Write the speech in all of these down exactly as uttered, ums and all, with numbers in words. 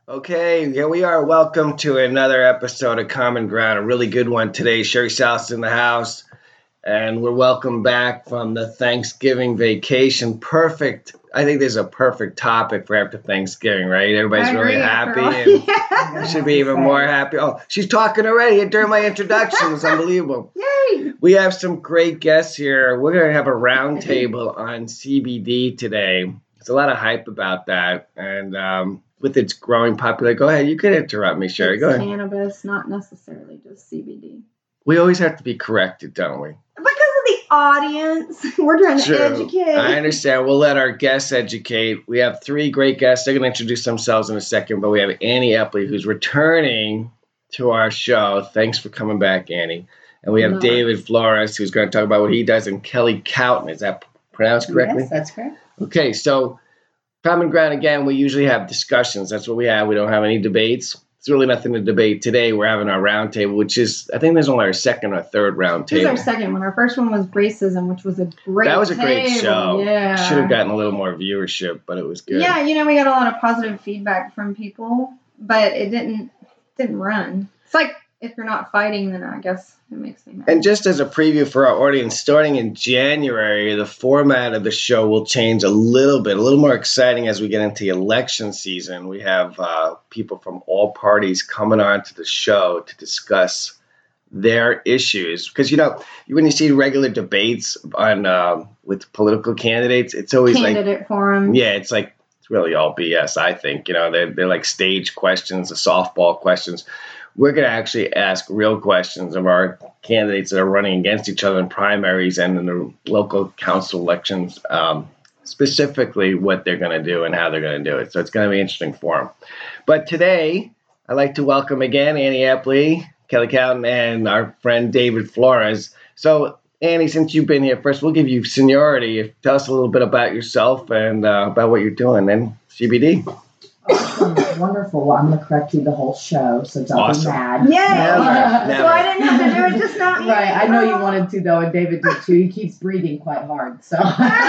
Okay, here we are. Welcome to another episode of Common Ground, a really good one today. Sherry South's in the house, and we're welcome back from the Thanksgiving vacation. Perfect. I think this is a perfect topic for after Thanksgiving, right? Everybody's really happy and yeah. should be even more happy. Oh, she's talking already during my introduction. It's unbelievable. Yay! We have some great guests here. We're going to have a roundtable on C B D today. There's a lot of hype about that, and um, with its growing popularity. Go ahead. You can interrupt me, Sherry. It's Go ahead. cannabis, not necessarily just C B D. We always have to be corrected, don't we? Because of the audience. We're trying True. to educate. I understand. We'll let our guests educate. We have three great guests. They're going to introduce themselves in a second, but we have Annie Epley, who's returning to our show. Thanks for coming back, Annie. And we have No. David Flores, who's going to talk about what he does, and Kelly Cowton. Is that pronounced correctly? Yes, that's correct. Okay, so Common Ground, again, we usually have discussions. That's what we have. We don't have any debates. There's really nothing to debate today. We're having our round table, which is, I think there's only our second or third round This is table. our second one. Our first one was racism, which was a great That was a great table. show. Yeah. Should have gotten a little more viewership, but it was good. Yeah, you know, we got a lot of positive feedback from people, but it didn't didn't run. It's like if you're not fighting, then I guess it makes me mad. And just as a preview for our audience, starting in January, the format of the show will change a little bit, a little more exciting as we get into election season. We have uh, people from all parties coming on to the show to discuss their issues. Because, you know, when you see regular debates on uh, with political candidates, it's always Candidate like, forum. yeah, it's like, it's really all B S, I think. You know, they're, they're like stage questions, the softball questions. We're going to actually ask real questions of our candidates that are running against each other in primaries and in the local council elections, um, specifically what they're going to do and how they're going to do it. So it's going to be an interesting forum. But today, I'd like to welcome again Annie Epley, Kelly Cowton, and our friend David Flores. So, Annie, since you've been here, first we'll give you seniority. Tell us a little bit about yourself and uh, about what you're doing in C B D. Awesome. Wonderful. Well, I'm going to correct you the whole show, so don't Awesome. be mad. Yay! Never, So never. I didn't have to do it just now. Right. I know you wanted to, though, and David did too. He keeps breathing quite hard. So,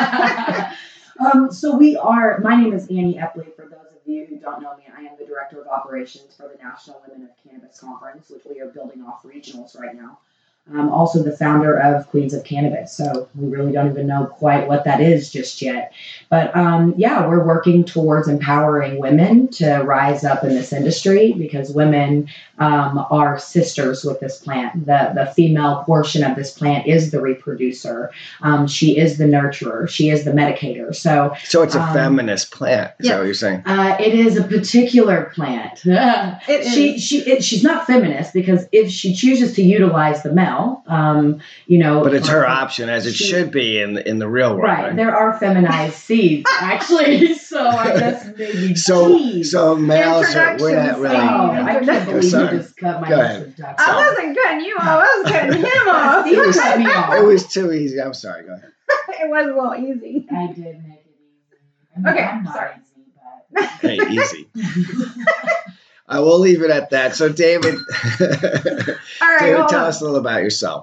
um, so we are, my name is Annie Epley. For those of you who don't know me, I am the Director of Operations for the National Women of Cannabis Conference, which we are building off regionals right now. I'm also the founder of Queens of Cannabis, so we really don't even know quite what that is just yet. But um, yeah, we're working towards empowering women to rise up in this industry because women um, are sisters with this plant. The the female portion of this plant is the reproducer. Um, she is the nurturer. She is the medicator. So, So it's a um, feminist plant, is yeah. that what you're saying? uh, it is a particular plant. It she is. she it, she's not feminist because if she chooses to utilize the male, um, you know, But it's for- her option, as it she- should be in in the real world. Right, Right. there are feminized seeds actually, so I guess maybe. So geez. so males are, we're not Introductions. Oh, really. I can't believe Sorry. you just cut my Go ahead. introduction. I wasn't cutting you off. I was cutting him off. Steve was- cut me off. It was too easy. I'm sorry. Go ahead. It was a little easy. I did make it easy. I mean, Okay, I'm not sorry. easy, but Hey, easy. I will leave it at that. So, David, All right, David, hold tell on. us a little about yourself.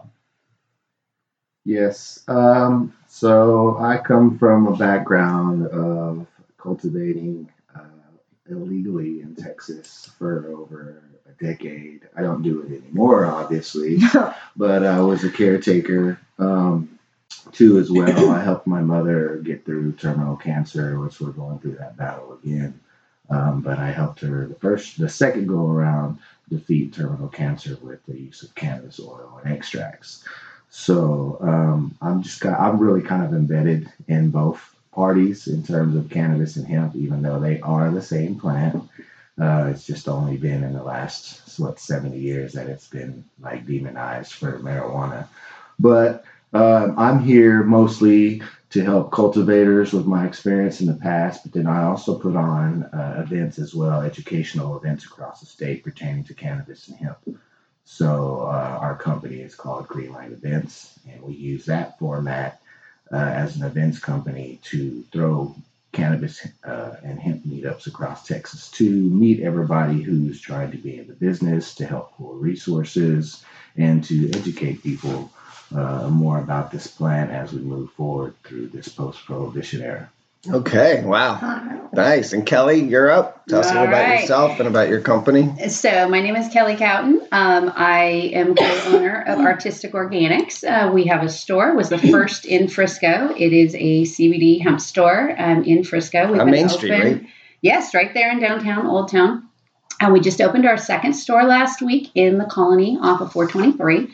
Yes. Um, so I come from a background of cultivating uh, illegally in Texas for over a decade. I don't do it anymore, obviously, but I was a caretaker um, too as well. I helped my mother get through terminal cancer, which we're going through that battle again. Um, but I helped her the first, the second go around defeat terminal cancer with the use of cannabis oil and extracts. So um, I'm just kind I'm really kind of embedded in both parties in terms of cannabis and hemp, even though they are the same plant. Uh, it's just only been in the last what seventy years that it's been like demonized for marijuana. But um, I'm here mostly to help cultivators with my experience in the past, but then I also put on uh, events as well, educational events across the state pertaining to cannabis and hemp. So uh, our company is called Greenlight Events, and we use that format uh, as an events company to throw cannabis uh, and hemp meetups across Texas to meet everybody who's trying to be in the business, to help pull resources, and to educate people uh, more about this plant as we move forward through this post-prohibition era. Okay, wow. Nice. And Kelly, you're up. Tell us a little All about right. yourself and about your company. So my name is Kelly Cowton. Um, I am co-owner of Artistic Organics. Uh, we have a store. It was the first in Frisco. It is a C B D hemp store um, in Frisco. We've On been Main Street, open- right? Yes, right there in downtown, Old Town. And we just opened our second store last week in the Colony off of four twenty-three.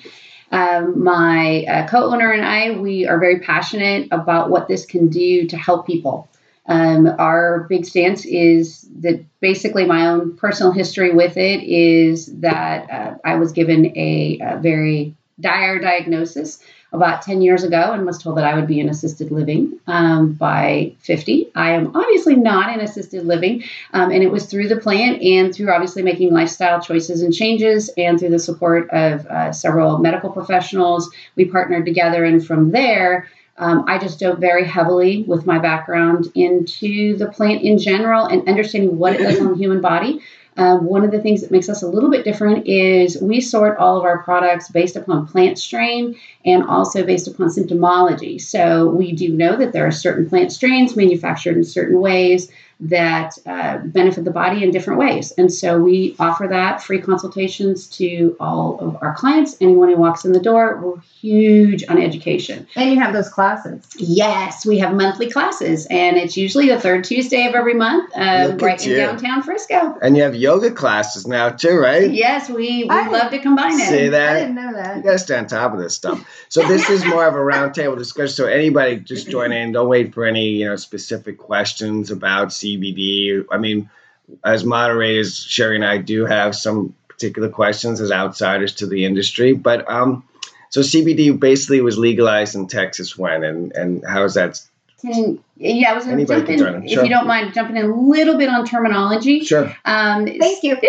Um, my uh, co-owner and I, we are very passionate about what this can do to help people. Um, our big stance is that basically my own personal history with it is that uh, I was given a, a very dire diagnosis about ten years ago and was told that I would be in assisted living um, by fifty. I am obviously not in assisted living, um, and it was through the plan and through obviously making lifestyle choices and changes and through the support of uh, several medical professionals. We partnered together, and from there, um, I just dove very heavily with my background into the plant in general and understanding what it does on the human body. Um, one of the things that makes us a little bit different is we sort all of our products based upon plant strain and also based upon symptomology. So we do know that there are certain plant strains manufactured in certain ways that uh, benefit the body in different ways. And so we offer that free consultations to all of our clients. Anyone who walks in the door, we're huge on education. And you have those classes. Yes, we have monthly classes, and it's usually the third Tuesday of every month, um, Look right at in you. downtown Frisco. And you have yoga classes now too, right? Yes, we, we I- love to combine it. See that? I didn't know You that. got to stay on top of this stuff. So this is more of a roundtable discussion. So anybody just join in. Don't wait for any you know specific questions about C B D. I mean, as moderators, Sherry and I do have some particular questions as outsiders to the industry. But um, so C B D basically was legalized in Texas when, and and how is that? Can, yeah, I was going to Anybody jump can in, join in. if Sure. you don't mind, jumping in a little bit on terminology. Sure. Um, Thank you.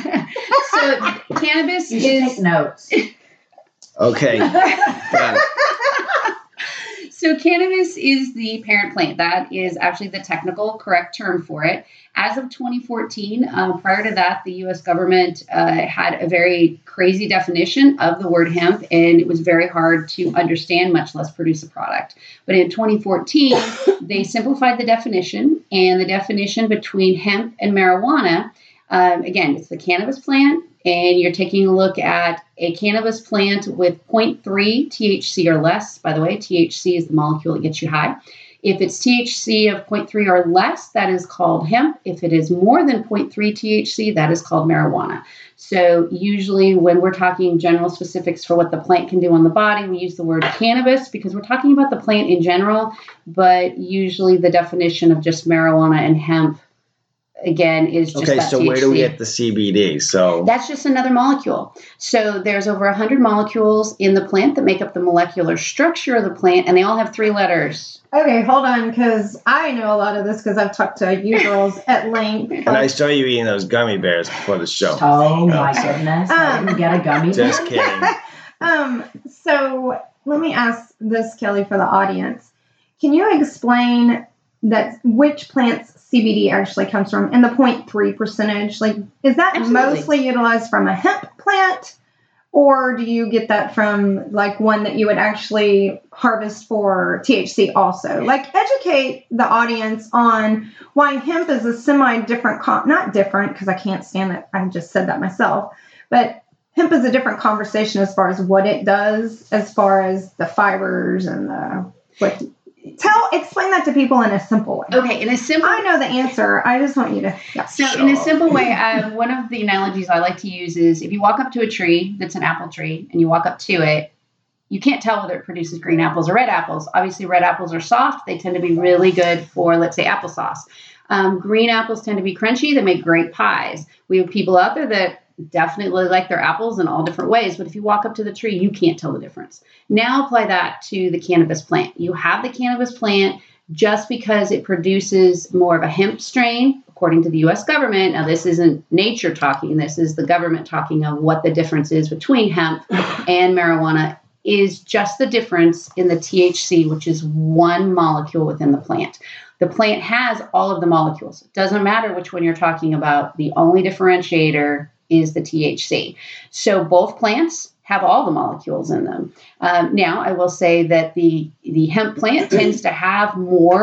so cannabis You should is take notes. Okay. Got it. So cannabis is the parent plant. That is actually the technical correct term for it. As of twenty fourteen, uh, prior to that, the U S government uh, had a very crazy definition of the word hemp, and it was very hard to understand, much less produce a product. But in twenty fourteen, they simplified the definition, and the definition between hemp and marijuana, um, again, it's the cannabis plant, and you're taking a look at a cannabis plant with zero point three T H C or less. By the way, T H C is the molecule that gets you high. If it's T H C of zero point three or less, that is called hemp. If it is more than zero point three T H C, that is called marijuana. So usually when we're talking general specifics for what the plant can do on the body, we use the word cannabis because we're talking about the plant in general, but usually the definition of just marijuana and hemp, again, is just Okay. that So T H C. where do we get the C B D? So That's just another molecule. So there's over one hundred molecules in the plant that make up the molecular structure of the plant, and they all have three letters. Okay, hold on, because I know a lot of this because I've talked to you girls at length. and I saw you eating those gummy bears before the show. Oh my so- goodness. I Um, didn't get a gummy Just bear. kidding. um, so let me ask this, Kelly, for the audience. Can you explain that which plants C B D actually comes from and the zero point three percentage? Like, is that Absolutely. mostly utilized from a hemp plant? Or do you get that from like one that you would actually harvest for T H C also? Like educate the audience on why hemp is a semi-different, con- not different because I can't stand that. I just said that myself. But hemp is a different conversation as far as what it does, as far as the fibers and the, what, tell, explain that to people in a simple way. Okay, in a simple I know the answer. I just want you to, yeah. So, in a simple way, uh, one of the analogies I like to use is if you walk up to a tree that's an apple tree and you walk up to it, you can't tell whether it produces green apples or red apples. Obviously, red apples are soft. They tend to be really good for, let's say, applesauce. Um, green apples tend to be crunchy. They make great pies. We have people out there that definitely like their apples in all different ways. But if you walk up to the tree, you can't tell the difference. Now apply that to the cannabis plant. You have the cannabis plant. Just because it produces more of a hemp strain, according to the U S government. Now, this isn't nature talking. This is the government talking of what the difference is between hemp and marijuana is just the difference in the T H C, which is one molecule within the plant. The plant has all of the molecules. It doesn't matter which one you're talking about. The only differentiator is the T H C. So both plants have all the molecules in them. Um, now, I will say that the, the hemp plant tends to have more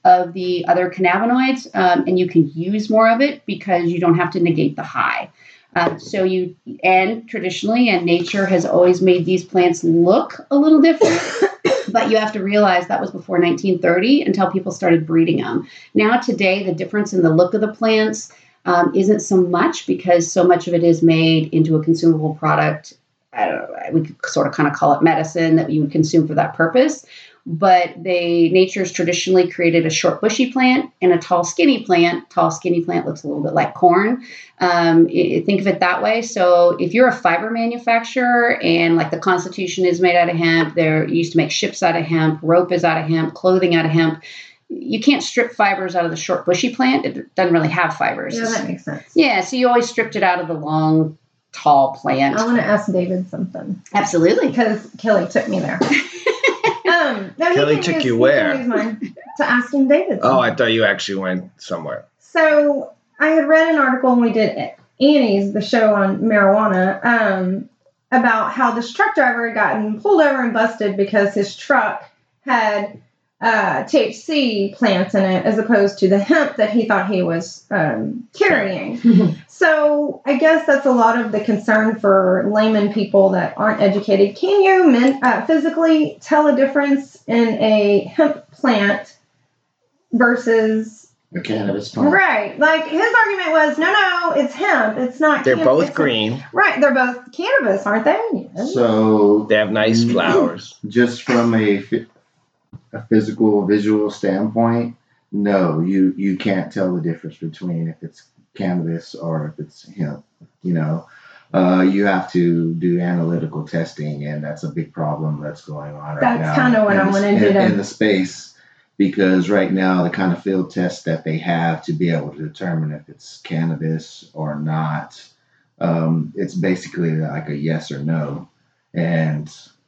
of the other cannabinoids, um, and you can use more of it because you don't have to negate the high. Um, so you, and traditionally, and nature has always made these plants look a little different, but you have to realize that was before nineteen thirty until people started breeding them. Now today, the difference in the look of the plants um, isn't so much because so much of it is made into a consumable product. I don't know, we could sort of kind of call it medicine that you would consume for that purpose. But they nature's traditionally created a short bushy plant and a tall skinny plant. Tall skinny plant looks a little bit like corn. Um, it, think of it that way. So if you're a fiber manufacturer and like the Constitution is made out of hemp, they're used to make ships out of hemp, rope is out of hemp, clothing out of hemp. You can't strip fibers out of the short bushy plant. It doesn't really have fibers. Yeah, that makes sense. Yeah, so you always stripped it out of the long, tall plant. I want to ask David something. Absolutely. Because Kelly took me there. Um, no, Kelly took you where? To asking David. Oh, I thought you actually went somewhere. So I had read an article when we did Annie's, the show on marijuana, um, about how this truck driver had gotten pulled over and busted because his truck had uh, T H C plants in it as opposed to the hemp that he thought he was um, carrying. So I guess that's a lot of the concern for layman people that aren't educated. Can you men, uh, physically tell a difference in a hemp plant versus A cannabis plant. right? Like his argument was, no, no, it's hemp. It's not. They're can- both it's green. A, right. They're both cannabis, aren't they? So They have nice flowers. just from a, phy- a physical visual standpoint, no, you, you can't tell the difference between if it's cannabis or if it's hemp. You know, uh, you have to do analytical testing, and that's a big problem that's going on right That's now. kinda what in I the- wanted in, you to- in the space, because right now the kind of field tests that they have to be able to determine if it's cannabis or not, um, it's basically like a yes or no, and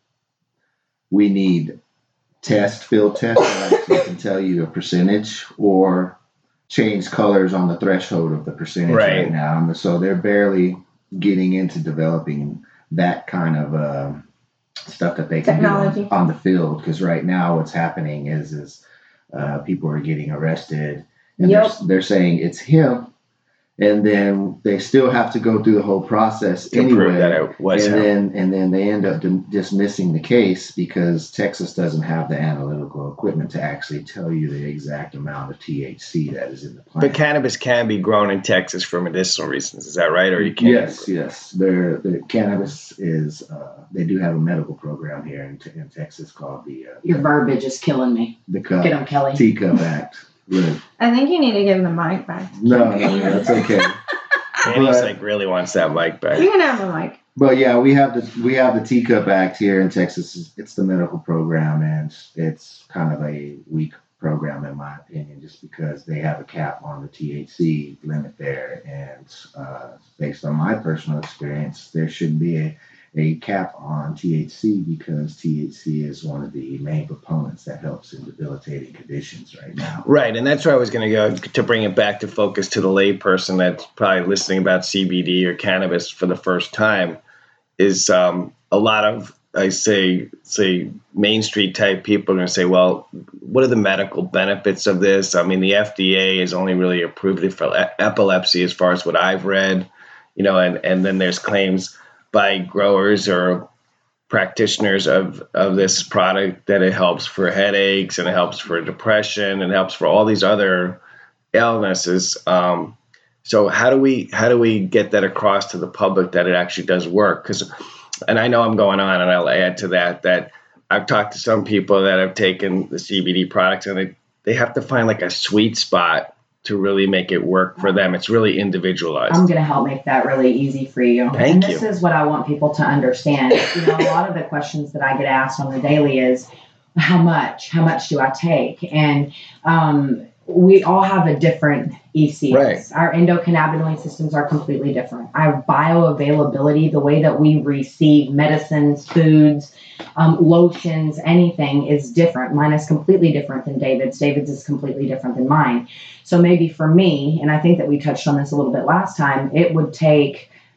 we need test field tests that actually can tell you a percentage or change colors on the threshold of the percentage right, Right. now. And so they're barely getting into developing that kind of uh, stuff that they can Technology. do on, on the field. Because right now what's happening is is uh, people are getting arrested and Yep. they're, they're saying it's hemp, and then they still have to go through the whole process To anyway. prove that it was and hemp. then and then they end up dim- dismissing the case because Texas doesn't have the analytical equipment to actually tell you the exact amount of T H C that is in the plant. But cannabis can be grown in Texas for medicinal reasons. Is that right? Or you can't? Yes, yes. Their the cannabis is uh, they do have a medical program here in, in Texas called the uh, Your verbiage is killing me. the cup, Get him, Kelly. Teacup Act. Look, I think you need to give the mic back. no, no, no, that's okay. Annie's But- like really wants that mic back. You can have the mic. But yeah, we have the we have the Teacup Act here in Texas. It's the medical program, and it's kind of a weak program in my opinion, just because they have a cap on the T H C limit there. And uh, based on my personal experience, there should be a, a cap on T H C because T H C is one of the main proponents that helps in debilitating conditions right now. Right, and that's where I was going to go to bring it back to focus to the layperson that's probably listening about C B D or cannabis for the first time. Is um, a lot of I say say Main Street type people are going to say, well, what are the medical benefits of this? I mean, the F D A has only really approved it for e- epilepsy, as far as what I've read, you know, and and then there's claims by growers or practitioners of, of this product that it helps for headaches and it helps for depression and helps for all these other illnesses. Um, so how do we how do we get that across to the public that it actually does work? Because, and I know I'm going on, and I'll add to that that I've talked to some people that have taken the C B D products, and they, they have to find like a sweet spot to really make it work for them. It's really individualized. I'm going to help make that really easy for you. Thank and this you. is what I want people to understand. You know, a lot of the questions that I get asked on the daily is, how much? How much do I take? And um, we all have a different E C S. Right. Our endocannabinoid systems are completely different. Our bioavailability, the way that we receive medicines, foods, um, lotions, anything is different. Mine is completely different than David's. David's is completely different than mine. So maybe for me, and I think that we touched on this a little bit last time, it would take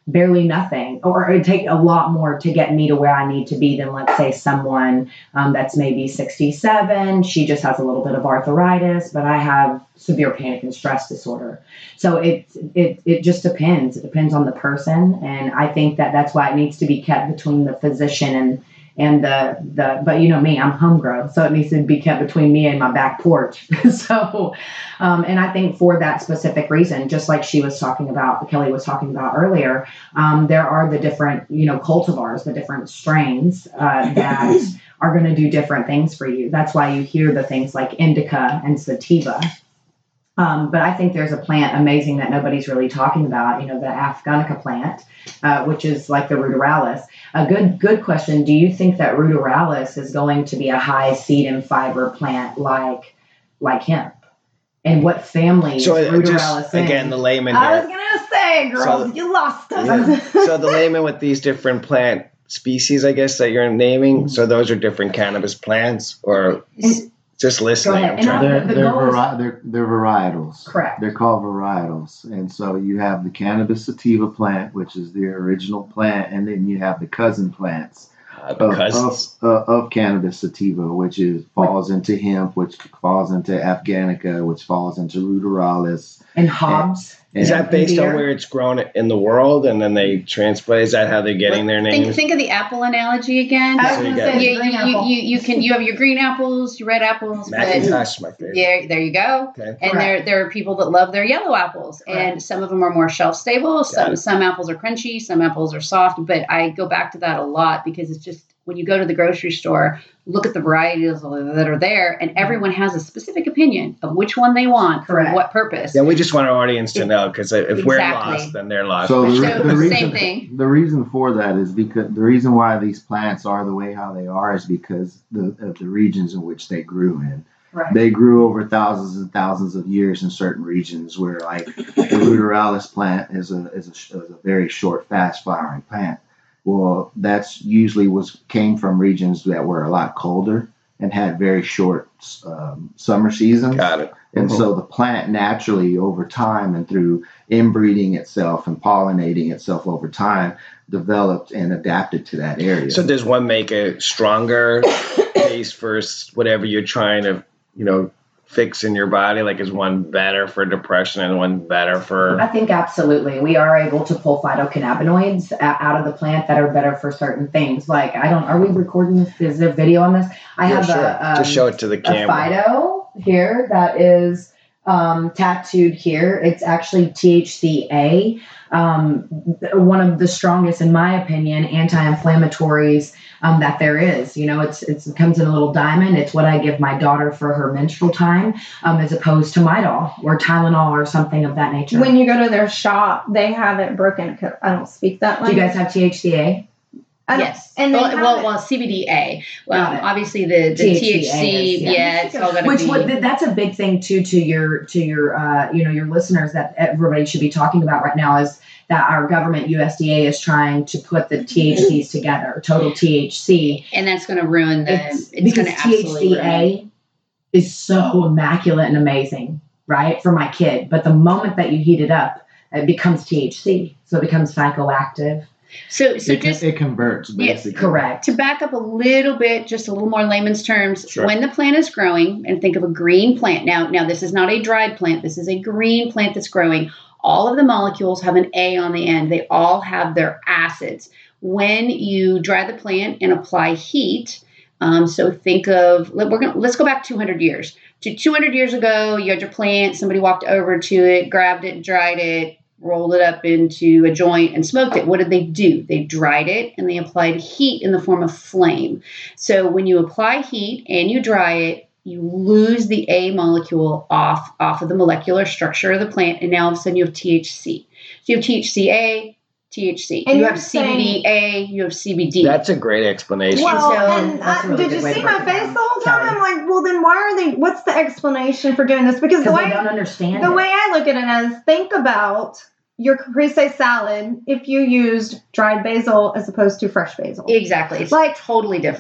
barely nothing, or it'd take a lot more to get me to where I need to be than, let's say, someone um, that's maybe sixty-seven. She just has a little bit of arthritis, but I have severe panic and stress disorder. So it it it just depends. It depends on the person, and I think that that's why it needs to be kept between the physician and and the the. But you know me, I'm homegrown, so it needs to be kept between me and my back porch. so, um, and I think for that specific reason, just like she was talking about, Kelly was talking about earlier, um, there are the different you know cultivars, the different strains uh, that are going to do different things for you. That's why you hear the things like indica and sativa. Um, but I think there's a plant amazing that nobody's really talking about, you know, the Afghanica plant, uh, which is like the ruderalis. A good good question. Do you think that ruderalis is going to be a high seed and fiber plant like like hemp? And what family So is uh, ruderalis just in? again, the layman I was here. going to say, girls, So- you lost us. Yeah. So the layman with these different plant species, I guess, that you're naming. So those are different cannabis plants, or And- just listening. ahead. I'm And trying. I- They're the they're, goal is- vari- they're they're varietals. Correct. They're called varietals, and so you have the cannabis sativa plant, which is the original plant, and then you have the cousin plants Uh, the of cousins. of, uh, of cannabis sativa, which is falls into hemp, which falls into Afghanica, which falls into ruderalis. And Hobbs. Is And that based beer? on where it's grown in the world, and then they transplant? Is that how they're getting their Think, names? think of the apple analogy again. I was So you going to got- say you, it's green you, apple. you, you can you have your green apples, your red apples, but Macintosh, my favorite. there there you go. Okay. And Correct. there there are people that love their yellow apples, Correct. and some of them are more shelf stable. Some it. some apples are crunchy, some apples are soft. But I go back to that a lot because it's just when you go to the grocery store, look at the varieties that are there, and everyone has a specific opinion of which one they want Correct. for what purpose. Yeah, we just want our audience to know, because if we're Exactly. lost, then they're lost. So the, So, re- the same reason thing. the reason for that is because the reason why these plants are the way how they are is because the, of the regions in which they grew in. Right. They grew over thousands and thousands of years in certain regions where, like, the ruderalis plant is a is a, is a very short, fast flowering plant. Well, that's usually was came from regions that were a lot colder and had very short um, summer seasons. Got it. And Mhm. so the plant naturally, over time and through inbreeding itself and pollinating itself over time, developed and adapted to that area. So does one make a stronger case for s- whatever you're trying to, you know, fix in your body? Like, is one better for depression and one better for? I think absolutely. We are able to pull phytocannabinoids a- out of the plant that are better for certain things. Like, I don't, are we recording this? Is there video on this? I Yeah, have sure. a, um, Just show it to the a camera. phyto here that is um, tattooed here. It's actually T H C A, um, th- one of the strongest, in my opinion, anti-inflammatories um, that there is. You know, it's, it's it comes in a little diamond. It's what I give my daughter for her menstrual time, um, as opposed to Midol or Tylenol or something of that nature. When you go to their shop, they have it broken. 'Cause I don't speak that Do language. you guys have T H C A? I don't- Yes. And they well, have well, it- well, C B D A. Well, Got it. obviously the, the T H C A T H C. is, yeah. Yeah, it's all going to Which be. what, th- that's a big thing too to your to your uh, you know your listeners that everybody should be talking about right now is that our government U S D A is trying to put the T H Cs together, total T H C. and that's going to ruin the. It's, It's, because going to absolutely ruin it. T H C A is so immaculate and amazing, right, for my kid. But the moment that you heat it up, it becomes T H C, so it becomes psychoactive. So, so it, just it converts, Yes, basically. Correct. to back up a little bit, just a little more layman's terms, Sure. when the plant is growing, and think of a green plant. Now, now this is not a dried plant. This is a green plant that's growing. All of the molecules have an A on the end. They all have their acids. When you dry the plant and apply heat, um, so think of let, we're gonna, let's go back two hundred years. To two hundred years ago, you had your plant. Somebody walked over to it, grabbed it, dried it, rolled it up into a joint and smoked it. What did they do? They dried it and they applied heat in the form of flame. So when you apply heat and you dry it, you lose the A molecule off, off of the molecular structure of the plant, and now all of a sudden you have T H C. So you have T H C A, T H C. And you you're have C B D A, you have C B D. That's a great explanation. Well, So, and that's a uh, really did good you way to see break my it face down, the whole time? Kelly. I'm like, well, then why are they? What's the explanation for doing this? Because the Because way they don't understand the it. way I look at it is, think about your caprese salad if you used dried basil as opposed to fresh basil. Exactly. It's Like- totally different.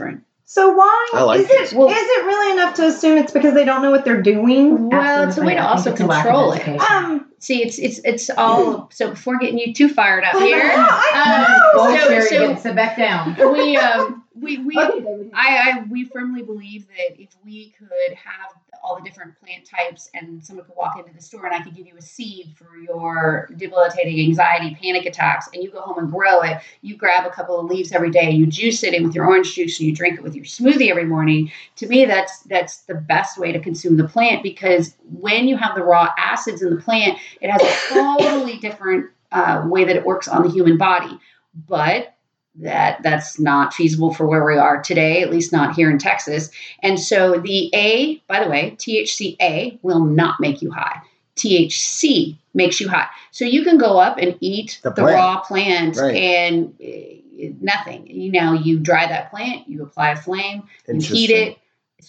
So why I like is it? these. Well- is it really enough to assume it's because they don't know what they're doing? Well, it's a way to Absolutely. I also think it's a lack of control it. education. Um, See, it's it's it's all so. Before getting you too fired up I here, know, I um, know. Whoa, so- Sherry, so- get- sit back down. we um we we Okay, David. I, I we firmly believe that if we could have all the different plant types and someone could walk into the store and I could give you a seed for your debilitating anxiety panic attacks and you go home and grow it, you grab a couple of leaves every day, you juice it in with your orange juice and you drink it with your smoothie every morning. To me, that's that's the best way to consume the plant, because when you have the raw acids in the plant, it has a totally different uh, way that it works on the human body. But that that's not feasible for where we are today, at least not here in Texas. And so the A, by the way, T H C A will not make you high. T H C makes you high. So you can go up and eat The the, plant. raw plant Right. and uh, nothing. You know, you dry that plant, you apply a flame, you heat Interesting. it.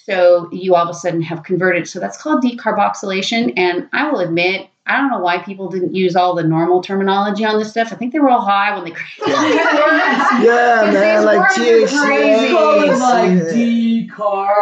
So you all of a sudden have converted. So that's called decarboxylation. And I will admit, I don't know why people didn't use all the normal terminology on this stuff. I think they were all high when they created all these words. Yeah, Because man, these like words are T H C. crazy. Call it like Yeah.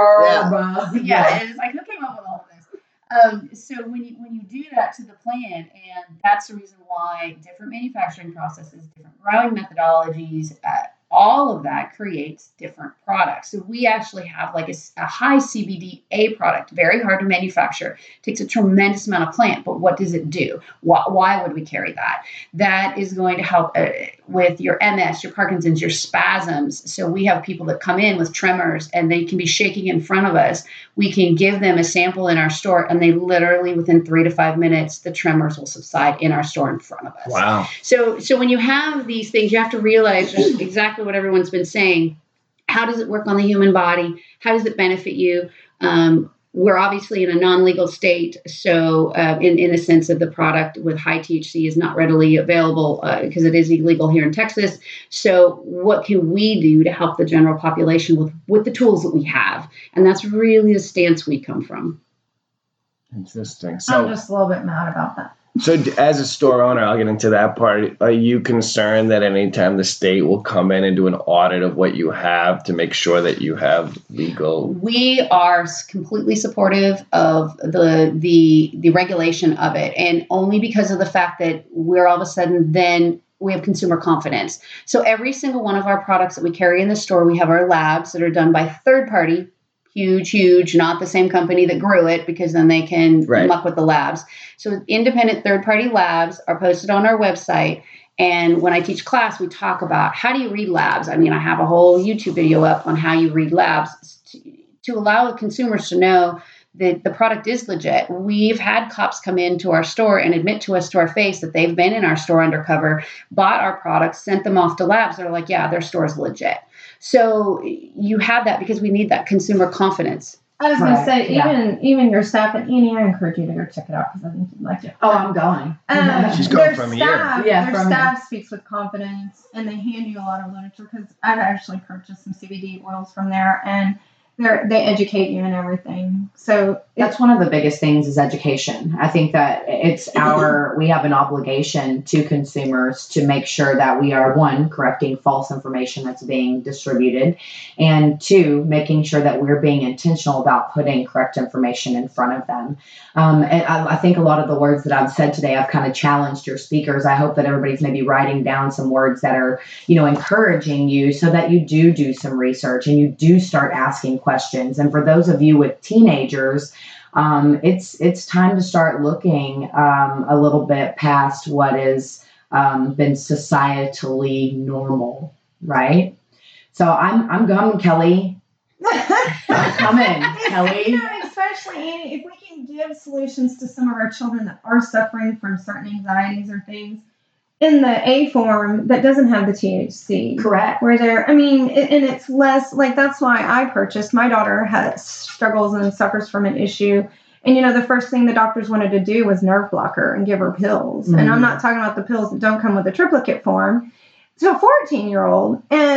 decarb. Yeah, and it's like, who came up with all of this? Um, so when you when you do that to the plant, and that's the reason why different manufacturing processes, different growing methodologies, uh, all of that creates different products. So we actually have like a, s- a high C B D A product, very hard to manufacture, takes a tremendous amount of plant, but what does it do? Why, why would we carry that? That is going to help uh, with your M S, your Parkinson's, your spasms. So we have people that come in with tremors and they can be shaking in front of us. We can give them a sample in our store and they literally within three to five minutes, the tremors will subside in our store in front of us. Wow. So, so when you have these things, you have to realize just exactly what everyone's been saying. How does it work on the human body? How does it benefit you? Um, we're obviously in a non-legal state, so uh, in in the sense of the product with high T H C is not readily available because uh, it is illegal here in Texas. So, what can we do to help the general population with with the tools that we have? And that's really the stance we come from. Interesting. I'm So, just a little bit mad about that. so d- as a store owner, I'll get into that part. Are you concerned that anytime the state will come in and do an audit of what you have to make sure that you have legal? We are s- completely supportive of the the the regulation of it, and only because of the fact that we're all of a sudden then we have consumer confidence. So every single one of our products that we carry in the store, we have our labs that are done by third party. Huge, huge, not the same company that grew it, because then they can Right. muck with the labs. So independent third-party labs are posted on our website. And when I teach class, we talk about how do you read labs? I mean, I have a whole YouTube video up on how you read labs to, to allow consumers to know that the product is legit. We've had cops come into our store and admit to us to our face that they've been in our store undercover, bought our products, sent them off to labs. They're like, yeah, their store is legit. So you have that because we need that consumer confidence. I was going to Right, say, yeah. even even your staff, and Annie, I encourage you to go check it out because I think you'd like it. Oh, I'm going. Um, She's going their from here. staff, Yeah, their from staff speaks with confidence, and they hand you a lot of literature because I've actually purchased some C B D oils from there, and they they educate you and everything. So That's one of the biggest things is education. I think that it's our, we have an obligation to consumers to make sure that we are, one, correcting false information that's being distributed, and two, making sure that we're being intentional about putting correct information in front of them. Um, and I, I think a lot of the words that I've said today, I've kind of challenged your speakers. I hope that everybody's maybe writing down some words that are, you know, encouraging you so that you do do some research and you do start asking questions. And for those of you with teenagers, um, it's it's time to start looking um, a little bit past what has um, been societally normal, right? So I'm I'm going, Kelly. I'm coming, Kelly. You know, especially Annie, if we can give solutions to some of our children that are suffering from certain anxieties or things in the A form that doesn't have the T H C. Correct. Where they're, I mean, it, and it's less, like, that's why I purchased. My daughter has struggles and suffers from an issue. And, you know, the first thing the doctors wanted to do was nerve block her and give her pills. Mm-hmm. And I'm not talking about the pills that don't come with a triplicate form. To a fourteen-year-old. And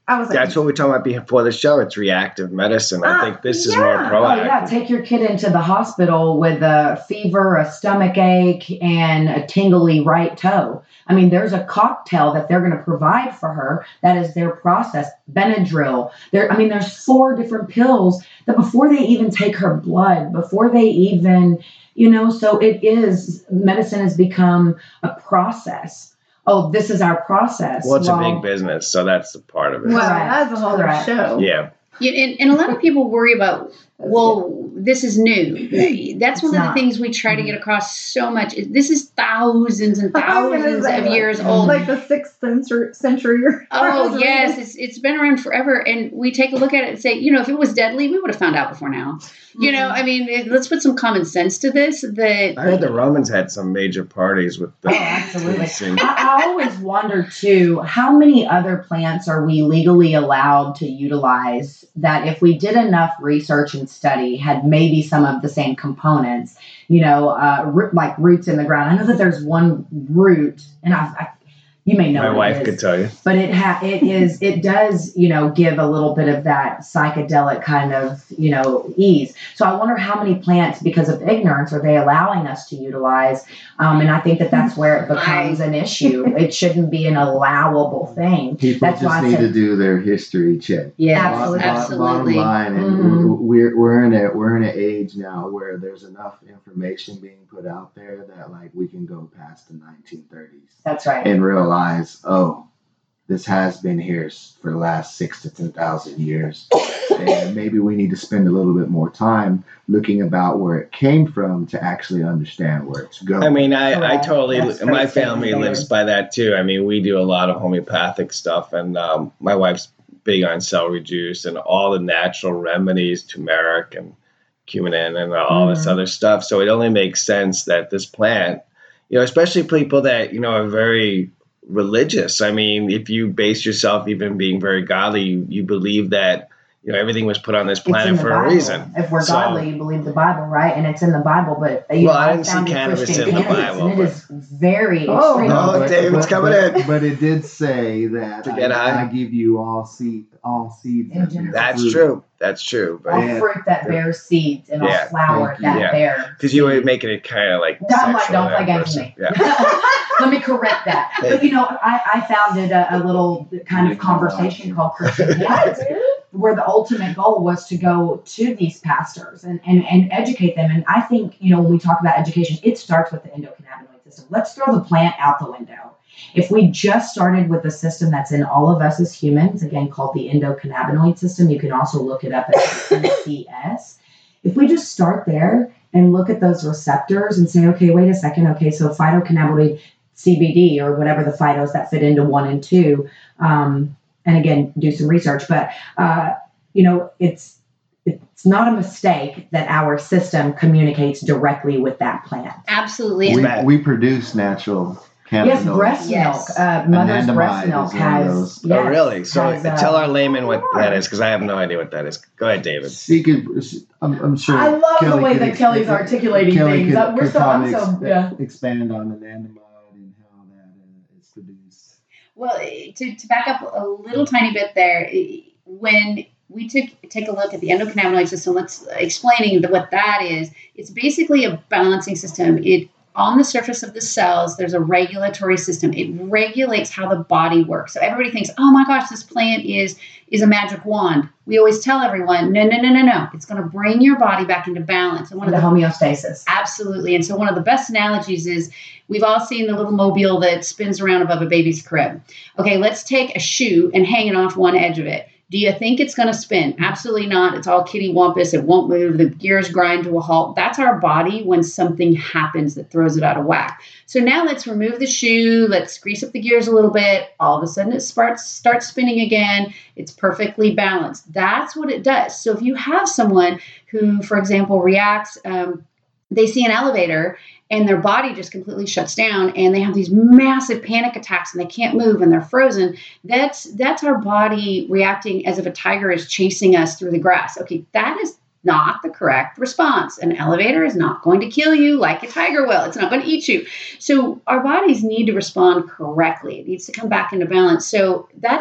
I was like, That's what we were talking about before the show. It's reactive medicine. I Ah, think this is yeah. more Oh proactive. yeah, take your kid into the hospital with a fever, a stomach ache, and a tingly right toe. I mean, there's a cocktail that they're going to provide for her. That is their process. Benadryl. There. I mean, there's four different pills that before they even take her blood, before they even, you know, so it is, medicine has become a process. Oh, this is our process. Well, it's a Well, big business, so that's the part of it. well, Correct. that's a whole other Correct. show. Yeah. Yeah, and, and a lot of people worry about, well, this is new. That's one It's of the not. things we try to get across so much. Is this is thousands and I was gonna thousands say, of like- years old. Like the sixth century. century or I Oh was yes, reading. it's it's been around forever, and we take a look at it and say, you know, if it was deadly, we would have found out before now. You know, I mean, it, let's put some common sense to this. That I heard the Romans had some major parties with the. Oh, absolutely. medicine. I, I always wonder too, how many other plants are we legally allowed to utilize that if we did enough research and study had maybe some of the same components, you know, uh, root, like roots in the ground. I know that there's one root, and I, I you may know My what wife it is, could tell you. but it ha- it is it does, you know, give a little bit of that psychedelic kind of, you know, ease. So I wonder how many plants, because of ignorance, are they allowing us to utilize? Um, and I think that that's where it becomes an issue. It shouldn't be an allowable thing. People That's why just I need said- to do their history check. yeah, Absolutely. Bottom- absolutely. Bottom line, and Mhm. w- w- we're we're in a we're in an age now where there's enough information being put out there that like we can go past the nineteen thirties That's right. and realize, oh, this has been here s- for the last six to ten thousand years, and maybe we need to spend a little bit more time looking about where it came from to actually understand where it's going. I mean, I, I Correct. totally, That's my great family statement, lives David. by that too. I mean, we do a lot of homeopathic stuff, and um, my wife's big on celery juice and all the natural remedies, turmeric and cumin and all this Mhm. other stuff. So it only makes sense that this plant, you know, especially people that, you know, are very religious. I mean, if you base yourself even being very godly, you, you believe that, you know, everything was put on this It's in planet the for Bible. a reason. If we're So- godly, you believe the Bible, right? And it's in the Bible. But uh, you Well, know, I didn't see founded cannabis Christian in the cannabis, Bible, and it but- is very Oh. extreme. No, but- David's but- coming but- in. But it did say that To get I, high. I give you all seed, all seeds. In that bear general. That's fruit. true. That's true. But All Yeah. fruit that bears seeds and Yeah. all flower Thank you. that Yeah. bears. because you were seeds. making it kind of like I'm like, sexual don't play there games for with a me. second. Yeah. Let me correct that. But you know, I, I founded a, a little kind of conversation called Christian Cannabis, where the ultimate goal was to go to these pastors and, and, and educate them. And I think, you know, when we talk about education, it starts with the endocannabinoid system. Let's throw the plant out the window. If we just started with the system that's in all of us as humans, again, called the endocannabinoid system, you can also look it up as E C S. If we just start there and look at those receptors and say, okay, wait a second. Okay, so phytocannabinoid C B D or whatever the phytos that fit into one and two, um, and again, do some research. But, uh, you know, it's it's not a mistake that our system communicates directly with that plant. Absolutely. We, Matt. we produce natural Yes, cannabinoids. breast Yes. milk. Uh, mother's breast Anandamide milk is one of has. those. Oh, yes, really? So has, uh, tell our layman what that is, because I have no idea what that is. Go ahead, David. She could, I'm, I'm sure. I love the Kelly way could that ex- Kelly's articulating Kelly things. Could, Uh, we're could so- I'm probably so- exp- yeah. expand on anandamide and how that uh, is produced. Well, to, to back up a little tiny bit there, when we took take a look at the endocannabinoid system, let's explaining what that is. It's basically a balancing system. It on the surface of the cells, there's a regulatory system. It regulates how the body works. So everybody thinks, oh my gosh, this plant is is a magic wand. We always tell everyone, no, no, no, no, no. It's going to bring your body back into balance. And one The of the homeostasis. Absolutely. And so one of the best analogies is we've all seen the little mobile that spins around above a baby's crib. Okay, let's take a shoe and hang it off one edge of it. Do you think it's going to spin? Absolutely not. It's all kitty wampus. It won't move. The gears grind to a halt. That's our body when something happens that throws it out of whack. So now let's remove the shoe. Let's grease up the gears a little bit. All of a sudden it starts, starts spinning again. It's perfectly balanced. That's what it does. So if you have someone who, for example, reacts, um, they see an elevator and their body just completely shuts down and they have these massive panic attacks and they can't move and they're frozen. That's that's our body reacting as if a tiger is chasing us through the grass. Okay, that is not the correct response. An elevator is not going to kill you like a tiger will. It's not going to eat you. So our bodies need to respond correctly. It needs to come back into balance. So that's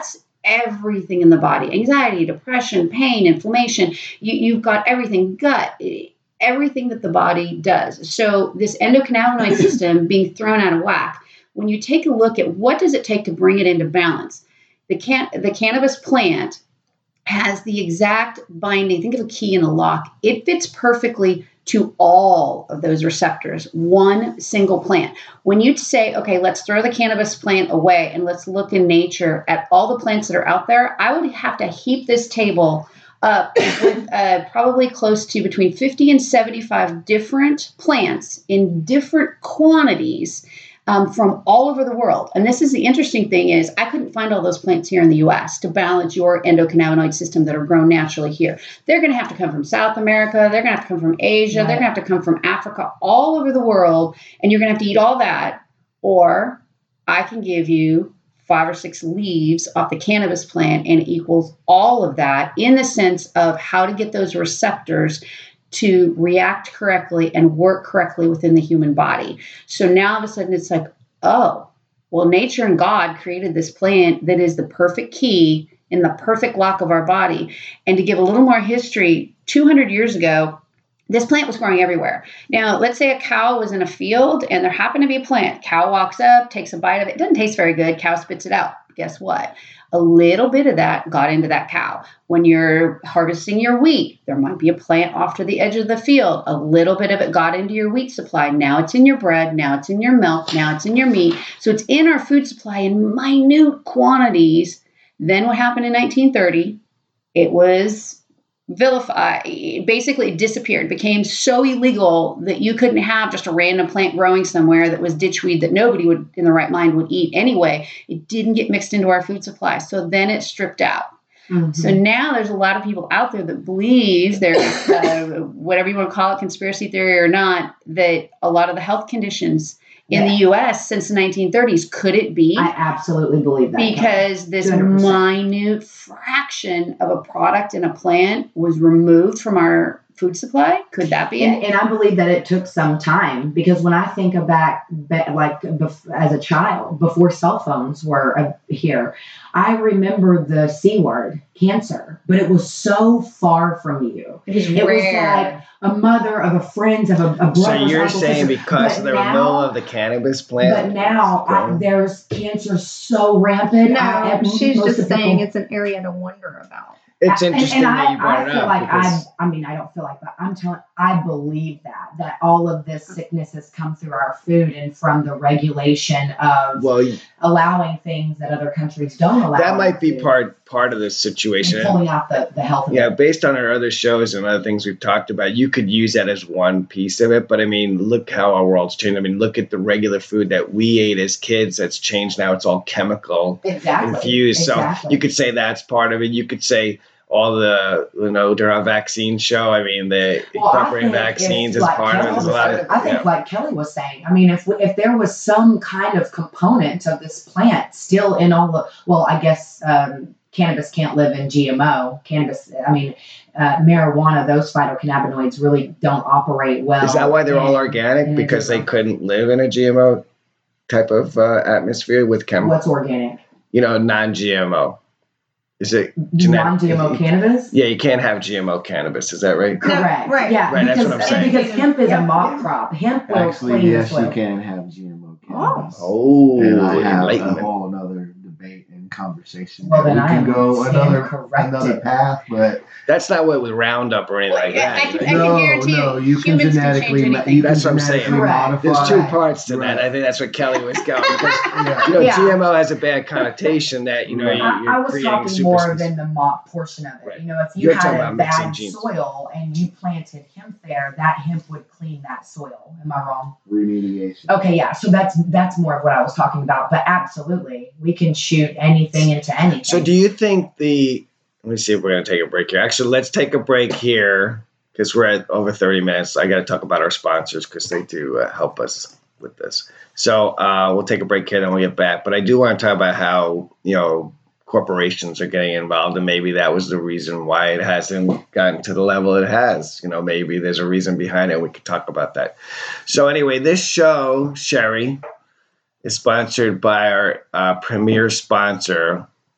everything in the body: anxiety, depression, pain, inflammation. You, you've got everything, gut, everything that the body does. So this endocannabinoid system being thrown out of whack, when you take a look at what does it take to bring it into balance, the can the cannabis plant has the exact binding. Think of a key in a lock. It fits perfectly to all of those receptors, one single plant. When you say, okay, let's throw the cannabis plant away and let's look in nature at all the plants that are out there, I would have to heap this table up with uh, probably close to between fifty and seventy-five different plants in different quantities um, from all over the world. And this is the interesting thing is I couldn't find all those plants here in the U S to balance your endocannabinoid system that are grown naturally here. They're going to have to come from South America. They're going to have to come from Asia. Right. They're going to have to come from Africa, all over the world. And you're going to have to eat all that. Or I can give you five or six leaves off the cannabis plant and it equals all of that in the sense of how to get those receptors to react correctly and work correctly within the human body. So now all of a sudden it's like, oh, well, nature and God created this plant that is the perfect key in the perfect lock of our body. And to give a little more history, two hundred years ago, this plant was growing everywhere. Now, let's say a cow was in a field and there happened to be a plant. Cow walks up, takes a bite of it. It doesn't taste very good. Cow spits it out. Guess what? A little bit of that got into that cow. When you're harvesting your wheat, there might be a plant off to the edge of the field. A little bit of it got into your wheat supply. Now it's in your bread. Now it's in your milk. Now it's in your meat. So it's in our food supply in minute quantities. Then what happened in nineteen thirty? It was vilified, basically it disappeared, became so illegal that you couldn't have just a random plant growing somewhere that was ditchweed that nobody would in the right mind would eat anyway. It didn't get mixed into our food supply. So then it stripped out. Mm-hmm. So now there's a lot of people out there that believes there's uh, whatever you want to call it, conspiracy theory or not, that a lot of the health conditions in yeah. the U S since the nineteen thirties, could it be? I absolutely believe that. Because this two hundred percent minute fraction of a product in a plant was removed from our food supply? Could that be and, it? And I believe that it took some time because when I think back, like bef- as a child, before cell phones were uh, here, I remember the C word, cancer, but it was so far from you. It was, it rare. was like a mother of a friend of a, a brother. So you're uncle, saying sister. because But of the now, removal of the cannabis plant? But now I, there's cancer so rampant. No, I, she's most just of the saying people, it's an area to wonder about. It's and, interesting and that I, you brought I it feel up. like I, because I mean, I don't feel like that. I'm telling, I believe that, that all of this sickness has come through our food and from the regulation of well, allowing things that other countries don't allow. that might be to, part part of this situation. and pulling out the, the health of Yeah, it. based on our other shows and other things we've talked about, you could use that as one piece of it. But I mean, look how our world's changed. I mean, look at the regular food that we ate as kids that's changed now. It's all chemical Exactly. infused. Exactly. So you could say that's part of it. You could say all the, you know, during our vaccine show, I mean, the Well, incorporating vaccines is like part Kelly of it. There's a was- lot of, I think yeah. like Kelly was saying, I mean, if if there was some kind of component of this plant still in all the, well, I guess um, cannabis can't live in G M O. Cannabis, I mean, uh, marijuana, those phytocannabinoids really don't operate well. Is that why they're all in- organic? in a Because they G M O. couldn't live in a G M O type of uh, atmosphere with chemicals? What's organic? You know, non-G M O. Is it genetic? Non-G M O cannabis? Yeah, you can't have G M O cannabis. Is that right? No, Correct. right. Yeah, Right, that's because, what I'm saying. because hemp is Yeah. a mock crop. Hemp will Actually, clean yes, the soil. you can have G M O cannabis. Oh, And I have a enlightenment. whole other debate and conversation. Well, that then we I can am go stand another corrected. another path, but That's not what with Roundup or anything like Yeah, that. I can- right? I no, guarantee you, no, you can humans can genetically change ma- anything. you can That's what I'm saying. genetically Correct. modify. There's two Right. parts to Right. that. I think that's where Kelly was going. Because, Yeah. you know, Yeah. G M O has a bad connotation that, you know, Right. you're, I, I you're was creating talking super more species. than the mock portion of it. Right. You know, if you You're talking had a about mixing bad genes. soil and you planted hemp there, that hemp would clean that soil. Am I wrong? Remediation. Okay, yeah. So that's that's more of what I was talking about. But absolutely, we can shoot anything into anything. So do you think the, let me see if we're going to take a break here. Actually, let's take a break here because we're at over thirty minutes. I got to talk about our sponsors because they do uh, help us with this. So uh, we'll take a break here and we'll get back. But I do want to talk about how, you know, corporations are getting involved, and maybe that was the reason why it hasn't gotten to the level it has. You know, maybe there's a reason behind it. We could talk about that. So anyway, this show, Sherry, is sponsored by our uh, premier sponsor,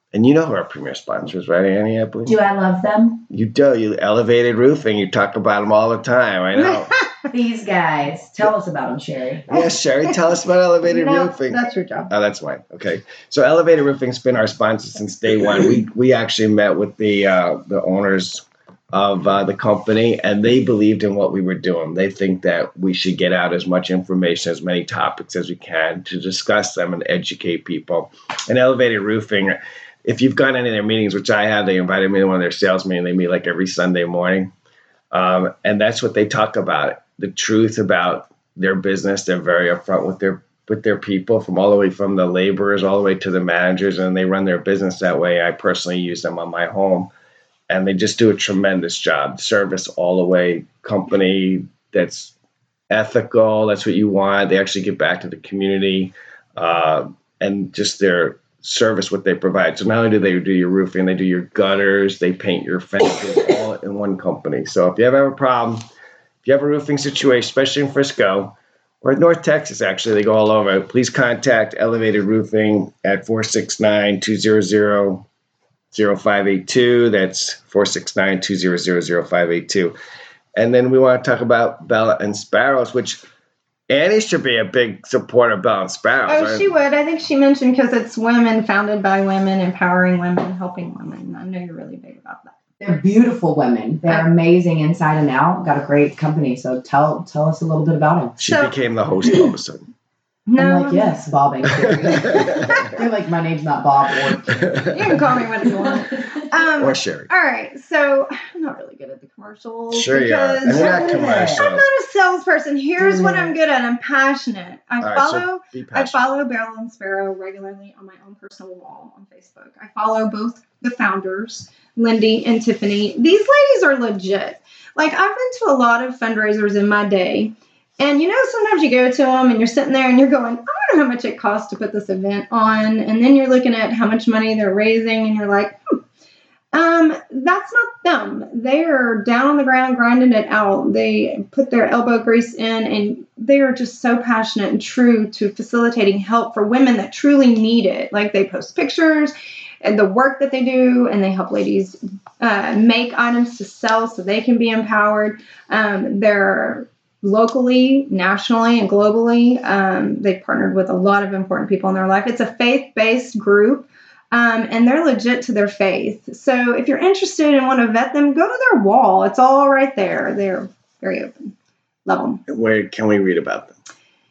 And you know who our premier sponsors, right, Annie? I believe. Do I love them? You do. You Elevated Roofing. You talk about them all the time. I know. These guys. Tell us about them, Sherry. Yes, Sherry, tell us about Elevated No, Roofing. that's your job. Oh, that's fine. Okay. So Elevated Roofing's been our sponsor since day one. We we actually met with the uh, the owners of uh, the company, and they believed in what we were doing. They think that we should get out as much information, as many topics as we can to discuss them and educate people. And Elevated Roofing, if you've gone to any of their meetings, which I have, they invited me to one of their sales meetings. They meet like every Sunday morning. Um, and that's what they talk about, the truth about their business. They're very upfront with their with their people, from all the way from the laborers all the way to the managers, and they run their business that way. I personally use them on my home, and they just do a tremendous job. Service all the way, company that's ethical. That's what you want. They actually give back to the community, uh, and just their service, what they provide. So not only do they do your roofing, they do your gutters, they paint your fences, all in one company. So if you ever have a problem, if you have a roofing situation, especially in Frisco or North Texas, actually, they go all over, please contact Elevated Roofing at four six nine, two zero zero, zero five eight two. That's four six nine, two zero zero, zero five eight two. And then we want to talk about Bella and Sparrows, which Annie should be a big supporter of Bella and Sparrows. Oh, right? she would. I think she mentioned because it's women, founded by women, empowering women, helping women. I know you're really big about that. They're beautiful women. They're amazing inside and out. Got a great company. So tell tell us a little bit about them. She So- became the host all of a sudden. No, I'm like, yes, Bob and Sherry. You're like, my name's not Bob or you can call me what you want. Um, Or Sherry. all right, so I'm not really good at the commercials. Sure you are. because And they're not I'm commercials. I'm not a salesperson. Here's what Yeah. I'm good at. I'm passionate. I All right, so follow. be I passionate. follow Bella and Sparrow regularly on my own personal wall on Facebook. I follow both the founders, Lindy and Tiffany. These ladies are legit. Like, I've been to a lot of fundraisers in my day. And, you know, sometimes you go to them and you're sitting there and you're going, I wonder how much it costs to put this event on. And then you're looking at how much money they're raising and you're like, hmm. Um, that's not them. They are down on the ground grinding it out. They put their elbow grease in, and they are just so passionate and true to facilitating help for women that truly need it. Like, they post pictures and the work that they do, and they help ladies uh, make items to sell so they can be empowered. Um, they're locally, nationally, and globally. Um, they've partnered with a lot of important people in their life. It's a faith-based group. Um, and they're legit to their faith. So if you're interested and want to vet them, go to their wall. It's all right there. They're very open. Love them. Where can we read about them?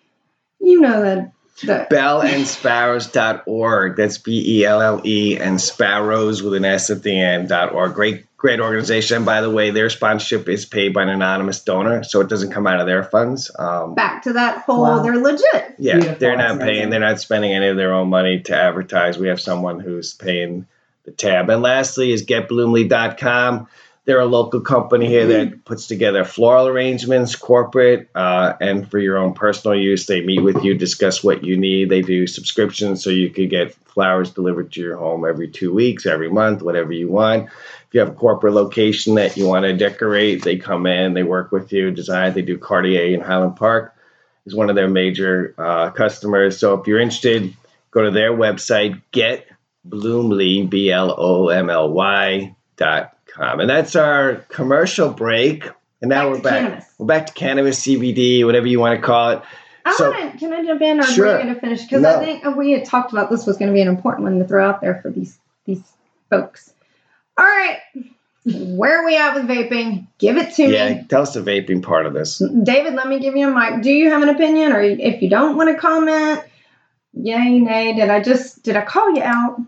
You know that. the bell and sparrows dot org. That's B E L L E and Sparrows with an S at the end dot org. Great, great organization. By the way, their sponsorship is paid by an anonymous donor, so it doesn't come out of their funds. Um, Back to that whole, Wow. they're legit. yeah, Beautiful. they're That's not paying. amazing. They're not spending any of their own money to advertise. We have someone who's paying the tab. And lastly is get bloomly dot com. They're a local company here that puts together floral arrangements, corporate, uh, and for your own personal use. They meet with you, discuss what you need. They do subscriptions so you could get flowers delivered to your home every two weeks, every month, whatever you want. If you have a corporate location that you want to decorate, they come in, they work with you, design. They do Cartier in Highland Park is one of their major uh, customers. So if you're interested, go to their website, get bloomly, B L O M L Y dot com. And that's our commercial break. And now Back we're to back. cannabis. We're back to cannabis, C B D, whatever you want to call it. I So- want to, can I jump in or Sure. are you going to finish? Because No. I think we had talked about this was going to be an important one to throw out there for these, these folks. All right. Where are we at with vaping? Give it to Yeah, me. tell us the vaping part of this. David, let me give you a mic. Do you have an opinion? Or if you don't want to comment, yay, nay. Did I just, did I call you out?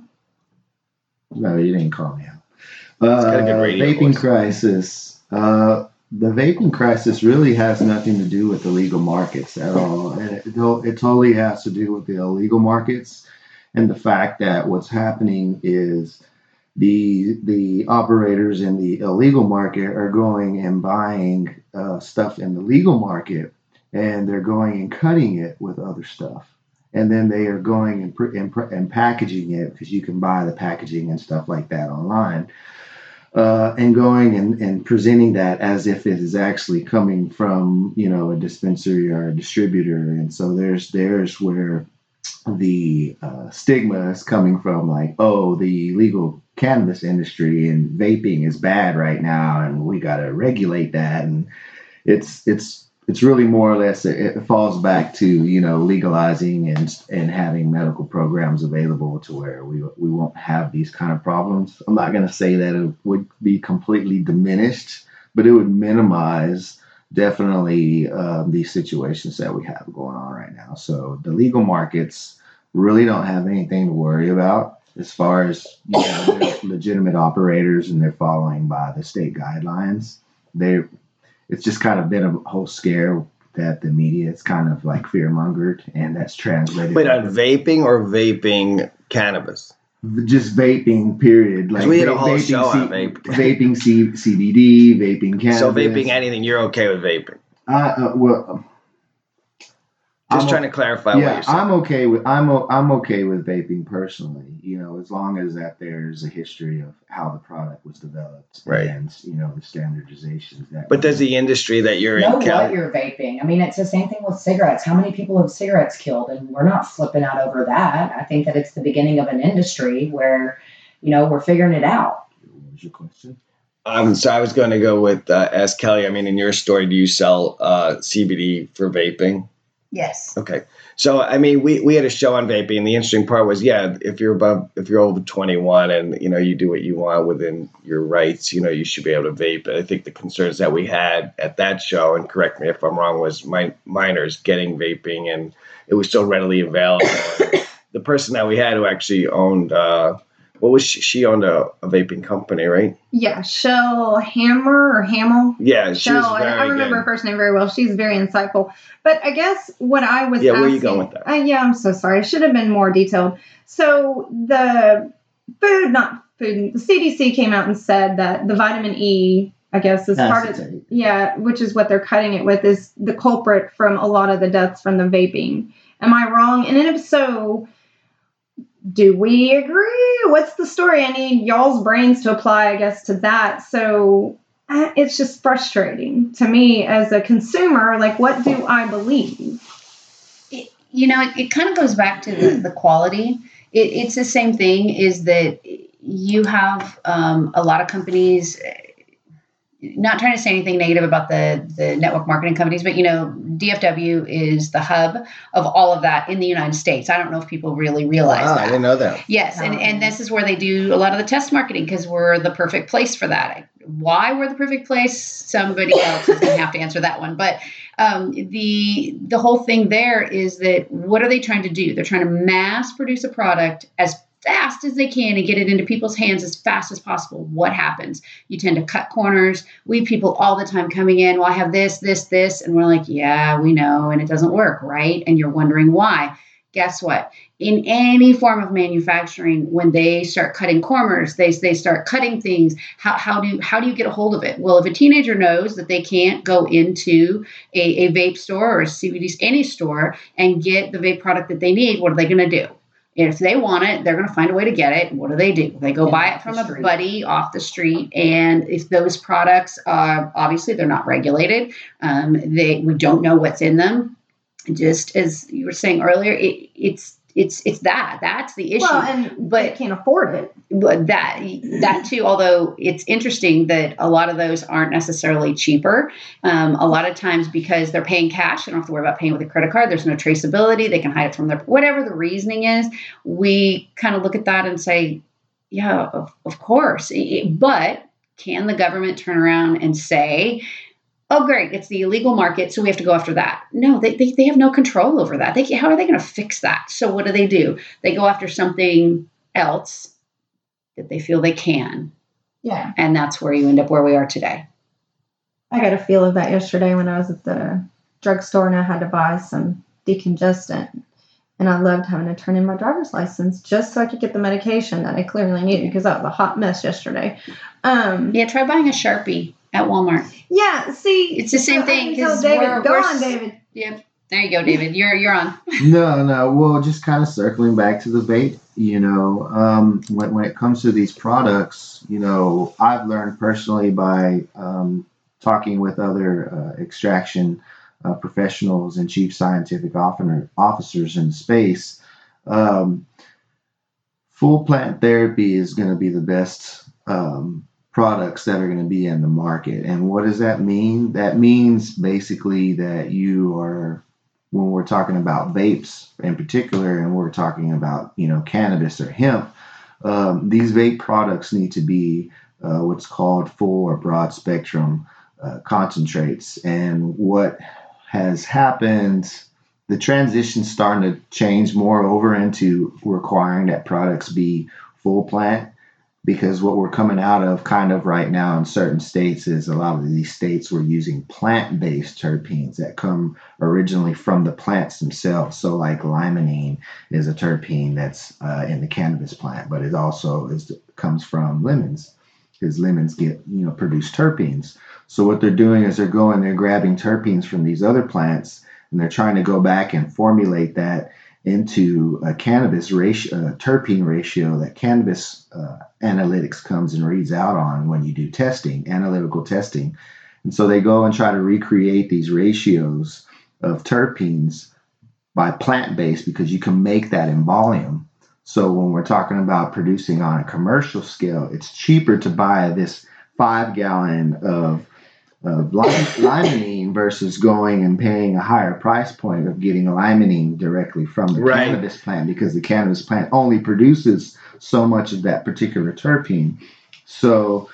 No, you didn't call me out. It's got a Uh, good radio vaping voice. crisis. Uh, the vaping crisis really has nothing to do with illegal markets at all. And it, it totally has to do with the illegal markets and the fact that what's happening is the the operators in the illegal market are going and buying uh, stuff in the legal market, and they're going and cutting it with other stuff. And then they are going and, pr- and, pr- and packaging it, because you can buy the packaging and stuff like that online, uh, and going and, and presenting that as if it is actually coming from, you know, a dispensary or a distributor. And so there's there's where the uh, stigma is coming from like, oh, the legal cannabis industry and vaping is bad right now, and we got to regulate that. And it's it's it's really more or less it, it falls back to, you know, legalizing and and having medical programs available to where we we won't have these kind of problems. I'm not going to say that it would be completely diminished, but it would minimize definitely um, these situations that we have going on right now. So the legal markets really don't have anything to worry about as far as, you know, they're legitimate operators and they're following by the state guidelines. They, it's just kind of been a whole scare that the media is kind of like fear mongered, and that's translated. Wait, on vaping or vaping cannabis? Just vaping, period. Like we had a va- whole vaping, show C- on vape. vaping C- CBD, vaping cannabis. So vaping anything, you're okay with vaping? Uh, uh, well, Just I'm trying o- to clarify what yeah, you're saying. I'm okay with I'm o- I'm okay with vaping personally. You know, as long as that there's a history of how the product was developed, Right. and you know the standardizations that. But does the industry that you're know in what count? you're vaping. I mean, it's the same thing with cigarettes. How many people have cigarettes killed? And we're not flipping out over that. I think that it's the beginning of an industry where, you know, we're figuring it out. What was your question? Um, so I was going to go with uh, ask Kelly. I mean, in your story, do you sell uh, C B D for vaping? Yes. Okay. So, I mean, we, we had a show on vaping, and the interesting part was, yeah, if you're above, if you're over twenty-one and, you know, you do what you want within your rights, you know, you should be able to vape. But I think the concerns that we had at that show, and correct me if I'm wrong, was my, minors getting vaping, and it was still readily available. And the person that we had who actually owned, uh, what was she? She owned a, a vaping company, right? Yeah, Shell Hammer or Hamel. Yeah, she was Shell. I, very I remember good. her first name very well. She's very insightful. But I guess what I was Yeah, asking, where are you going with that? Uh, yeah, I'm so sorry. I should have been more detailed. So the food, not food, the C D C came out and said that the vitamin E, I guess, is part of, Acetate. yeah, which is what they're cutting it with, is the culprit from a lot of the deaths from the vaping. Am I wrong? And if so, do we agree? What's the story? I need y'all's brains to apply, I guess, to that. So uh, it's just frustrating to me as a consumer. Like, what do I believe? It, you know, it, it kind of goes back to the, the quality. It, it's the same thing, is that you have um, a lot of companies, not trying to say anything negative about the, the network marketing companies, but, you know, D F W is the hub of all of that in the United States. I don't know if people really realize Wow, that. I didn't know that. Yes, and, and this is where they do a lot of the test marketing, because we're the perfect place for that. Why we're the perfect place, somebody else is going to have to answer that one. But um, the the whole thing there is that, what are they trying to do? They're trying to mass produce a product as fast as they can and get it into people's hands as fast as possible. What happens? You tend to cut corners. We have people all the time coming in, well, I have this, this, this. And we're like, yeah, we know. And it doesn't work, right? And you're wondering why. Guess what? In any form of manufacturing, when they start cutting corners, they they start cutting things. How how do you, how do you get a hold of it? Well, if a teenager knows that they can't go into a, a vape store or a C B D, any store, and get the vape product that they need, what are they going to do? If they want it, they're going to find a way to get it. What do they do? They go Get buy it it off from the a street. buddy off the street. And if those products are, obviously, they're not regulated, um, they we don't know what's in them. Just as you were saying earlier, it, it's it's it's that that's the issue. Well, and But- they can't afford it. But that that too, although it's interesting that a lot of those aren't necessarily cheaper. Um, a lot of times, because they're paying cash, they don't have to worry about paying with a credit card. There's no traceability. They can hide it from their, whatever the reasoning is. We kind of look at that and say, yeah, of, of course. It- but can the government turn around and say, oh, great, it's the illegal market, so we have to go after that? No, they they, they have no control over that. They, how are they going to fix that? So what do they do? They go after something else that they feel they can. Yeah. And that's where you end up where we are today. I got a feel of that yesterday when I was at the drugstore and I had to buy some decongestant. And I loved having to turn in my driver's license just so I could get the medication that I clearly needed, because that was a hot mess yesterday. Um, Yeah, try buying a Sharpie at Walmart. yeah, see. It's the same I thing, can tell 'cause David, we're- go we're on, s- David. Yep. There you go, David. You're you're on. No, no. Well, just kind of circling back to the vape, you know, um, when, when it comes to these products, you know, I've learned personally by um, talking with other uh, extraction uh, professionals and chief scientific officer, officers in space. Um, full plant therapy is going to be the best um, products that are going to be in the market. And what does that mean? That means basically that you are, when we're talking about vapes in particular, and we're talking about, you know, cannabis or hemp, um, these vape products need to be uh, what's called full or broad spectrum uh, concentrates. And what has happened, the transition's starting to change more over into requiring that products be full plant, because what we're coming out of kind of right now in certain states is a lot of these states were using plant-based terpenes that come originally from the plants themselves. So like limonene is a terpene that's uh, in the cannabis plant, but it also is comes from lemons, because lemons get, you know, produce terpenes. So what they're doing is they're going, they're grabbing terpenes from these other plants, and they're trying to go back and formulate that into a cannabis ratio, a terpene ratio that cannabis uh, analytics comes and reads out on when you do testing, analytical testing. And so they go and try to recreate these ratios of terpenes by plant-based, because you can make that in volume. So when we're talking about producing on a commercial scale, it's cheaper to buy this five gallon of of limonene versus going and paying a higher price point of getting limonene directly from the Right. cannabis plant, because the cannabis plant only produces so much of that particular terpene. So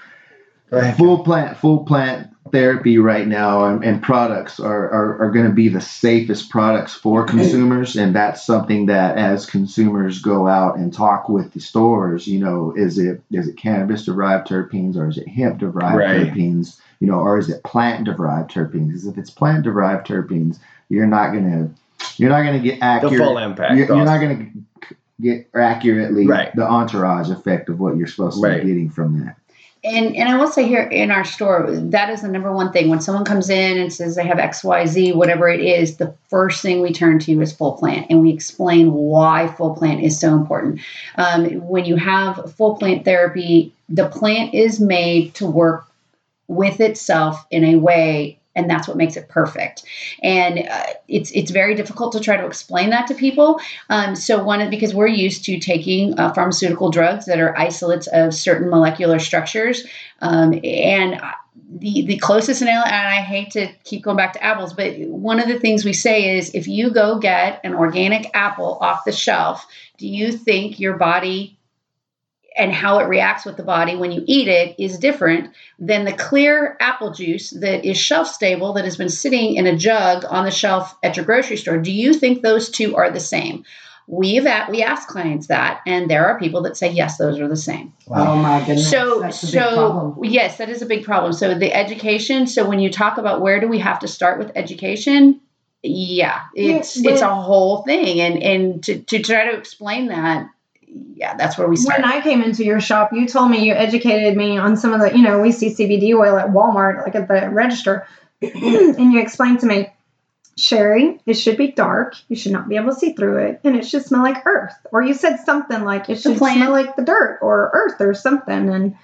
full plant full plant therapy right now and, and products are, are, are going to be the safest products for consumers. And that's something that as consumers go out and talk with the stores, you know, is it is it cannabis derived terpenes, or is it hemp derived Right. terpenes? You know, or is it plant-derived terpenes? Because if it's plant-derived terpenes, you're not gonna, you're not gonna get accurate. The full impact. You're, you're not gonna get accurately Right. the entourage effect of what you're supposed to Right. be getting from that. And and I will say here in our store, that is the number one thing. When someone comes in and says they have X Y Z, whatever it is, the first thing we turn to is full plant. And we explain why full plant is so important. Um, when you have full plant therapy, the plant is made to work with itself in a way, and that's what makes it perfect. And uh, it's it's very difficult to try to explain that to people. Um, so one, because we're used to taking uh, pharmaceutical drugs that are isolates of certain molecular structures, um, and the the closest analogy, and I hate to keep going back to apples, but one of the things we say is, if you go get an organic apple off the shelf, do you think your body and how it reacts with the body when you eat it is different than the clear apple juice that is shelf stable, that has been sitting in a jug on the shelf at your grocery store? Do you think those two are the same? We've at, we ask clients that, and there are people that say, yes, those are the same. Oh my goodness. So, That's a big so problem. yes, that is a big problem. So the education. So when you talk about where do we have to start with education, yeah, it's Yeah, it's but- a whole thing, and and to to try to explain that, yeah, that's where we start. When I came into your shop, you told me, you educated me on some of the, you know, we see C B D oil at Walmart, like at the register, and you explained to me, Sherry, it should be dark. You should not be able to see through it, and it should smell like earth. Or you said something like it should plant. smell like the dirt or earth or something. And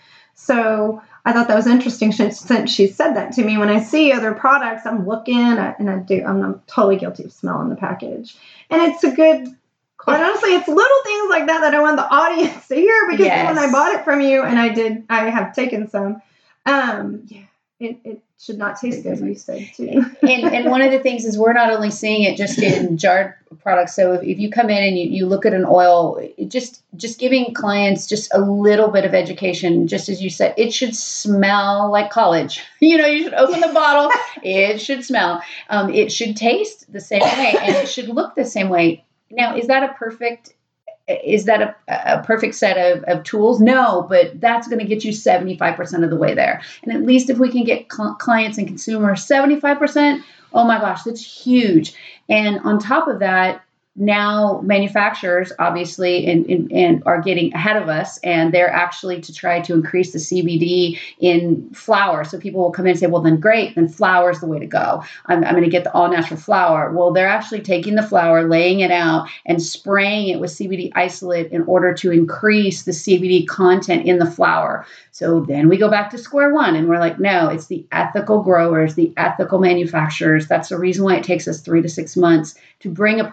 so I thought that was interesting since since she said that to me. When I see other products, I'm looking at, and I do, I'm, I'm totally guilty of smelling the package. And it's a good, quite honestly, it's little things like that that I want the audience to hear, because Yes. when I bought it from you, and I did, I have taken some, um, yeah, it, it should not taste good, you said too. and, and one of the things is, we're not only seeing it just in jarred products. So if, if you come in and you, you look at an oil, it just just giving clients just a little bit of education, just as you said, it should smell like college. You know, you should open the bottle, it should smell. Um, it should taste the same way, and it should look the same way. Now, is that a perfect Is that a, a perfect set of, of tools? No, but that's going to get you seventy-five percent of the way there. And at least if we can get cl- clients and consumers seventy-five percent, oh my gosh, that's huge. And on top of that, now manufacturers obviously and, and, and are getting ahead of us, and they're actually to try to increase the C B D in flour. So people will come in and say, well, then great, then flour is the way to go. I'm, I'm going to get the all natural flour. Well, they're actually taking the flour, laying it out, and spraying it with C B D isolate in order to increase the C B D content in the flour. So then we go back to square one, and we're like, no, it's the ethical growers, the ethical manufacturers. That's the reason why it takes us three to six months to bring a product into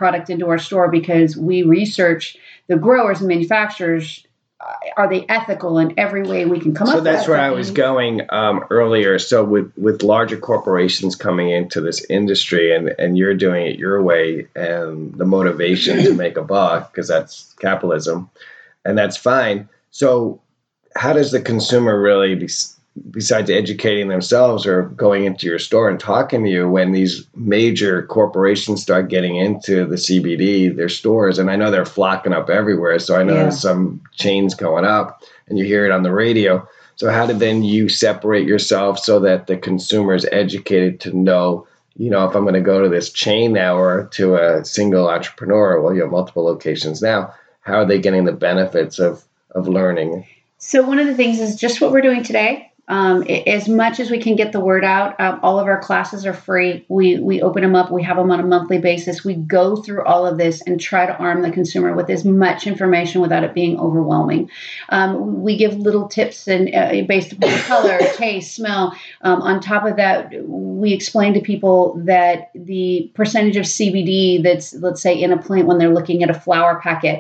into our store because we research the growers and manufacturers. Uh, are they ethical in every way we can come so up with? So that's where I was going um, earlier. So with, with larger corporations coming into this industry and, and you're doing it your way and the motivation to make a buck, because that's capitalism, and that's fine. So how does the consumer really, be, besides educating themselves or going into your store and talking to you, when these major corporations start getting into the C B D, their stores, and I know they're flocking up everywhere. So I know Yeah. there's some chains going up and you hear it on the radio. So how did then you separate yourself so that the consumer is educated to know, you know, if I'm going to go to this chain now or to a single entrepreneur, well, you have multiple locations now, how are they getting the benefits of, of learning? So one of the things is just what we're doing today. Um, as much as we can get the word out, um, all of our classes are free. We we open them up. We have them on a monthly basis. We go through all of this and try to arm the consumer with as much information without it being overwhelming. Um, we give little tips and uh, based upon color, taste, smell. Um, on top of that, we explain to people that the percentage of C B D that's, let's say, in a plant when they're looking at a flower packet,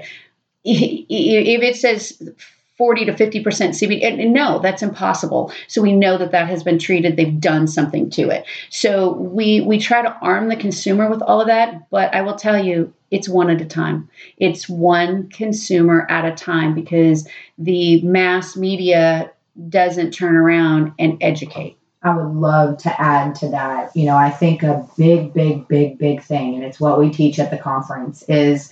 if it says forty to fifty percent C B D. And no, that's impossible. So we know that that has been treated. They've done something to it. So we we try to arm the consumer with all of that. But I will tell you, it's one at a time. It's one consumer at a time because the mass media doesn't turn around and educate. I would love to add to that. You know, I think a big, big, big, big thing, and it's what we teach at the conference, is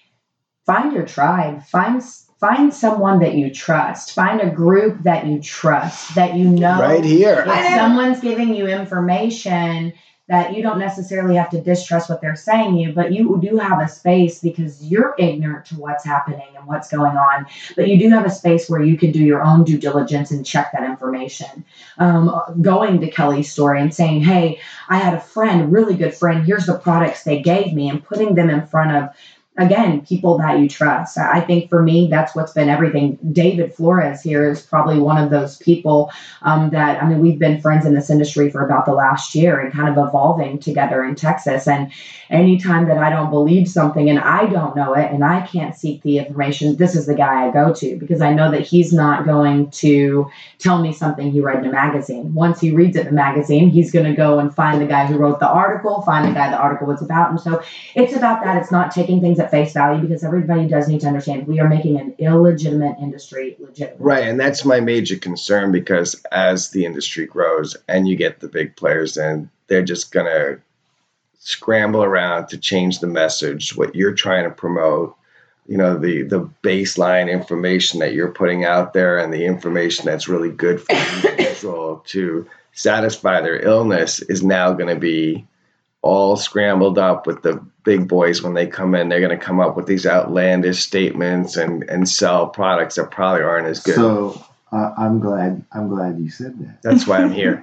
find your tribe. Find Find someone that you trust. Find a group that you trust, that you know. Right here. If someone's giving you information that you don't necessarily have to distrust what they're saying you, but you do have a space because you're ignorant to what's happening and what's going on. But you do have a space where you can do your own due diligence and check that information. Um, going to Kelly's story and saying, hey, I had a friend, a really good friend. Here's the products they gave me, and putting them in front of, again, people that you trust. I think for me, that's what's been everything. David Flores here is probably one of those people um, that, I mean, we've been friends in this industry for about the last year and kind of evolving together in Texas. And anytime that I don't believe something and I don't know it and I can't seek the information, this is the guy I go to because I know that he's not going to tell me something he read in a magazine. Once he reads it in the magazine, he's going to go and find the guy who wrote the article, find the guy the article was about. And so it's about that. It's not taking things at face value because everybody does need to understand we are making an illegitimate industry legitimate. Right. And that's my major concern because as the industry grows and you get the big players in, they're just going to scramble around to change the message, what you're trying to promote, you know, the, the baseline information that you're putting out there and the information that's really good for the individual to satisfy their illness is now going to be all scrambled up with the big boys. When they come in, they're going to come up with these outlandish statements and, and sell products that probably aren't as good. So uh, I'm glad I'm glad you said that. That's why I'm here.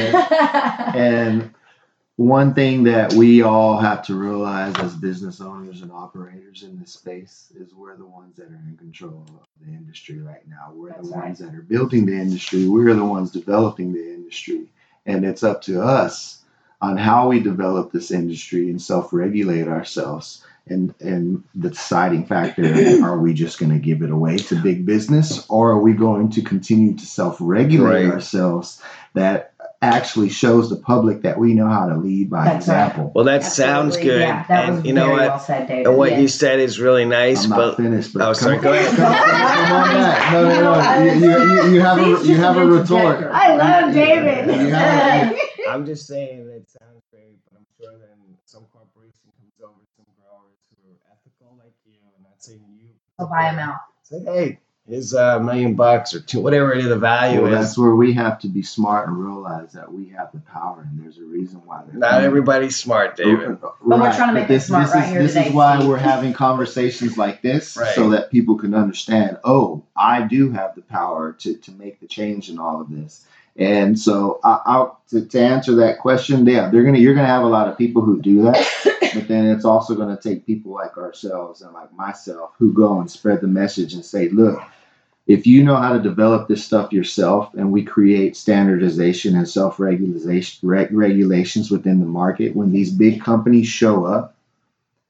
and, and one thing that we all have to realize as business owners and operators in this space is we're the ones that are in control of the industry right now. We're That's the right. ones that are building the industry. We're the ones developing the industry. And it's up to us on how we develop this industry and self-regulate ourselves. And, and the deciding factor, are we just going to give it away to big business, or are we going to continue to self-regulate Right. ourselves that actually shows the public that we know how to lead by That's right. example? Well, that Absolutely. sounds good. Yeah, that and was you know very what? well said, David. And what Yeah. you said is really nice, I'm not but finished, but oh, sorry, come, go ahead. come, come, come on back. No, no, no. You, you, you, you have a, He's you just have a an retort. interjector. I love David. You have a, I'm just saying it sounds great, but I'm sure then some corporation comes over to some growers who are ethical like you, and not saying you. I'll buy him out. Say, hey, here's a million bucks or two, whatever it is, the value well, is. that's where we have to be smart and realize that we have the power, and there's a reason why. they're Not coming. everybody's smart, David. But we're trying to make but it smart this right is, here This today, is why Steve. we're having conversations like this, Right. so that people can understand, oh, I do have the power to, to make the change in all of this. And so, I, I'll, to, to answer that question, yeah, they're gonna you're gonna have a lot of people who do that, but then it's also gonna take people like ourselves and like myself who go and spread the message and say, look, if you know how to develop this stuff yourself, and we create standardization and self-regulation reg- regulations within the market, when these big companies show up,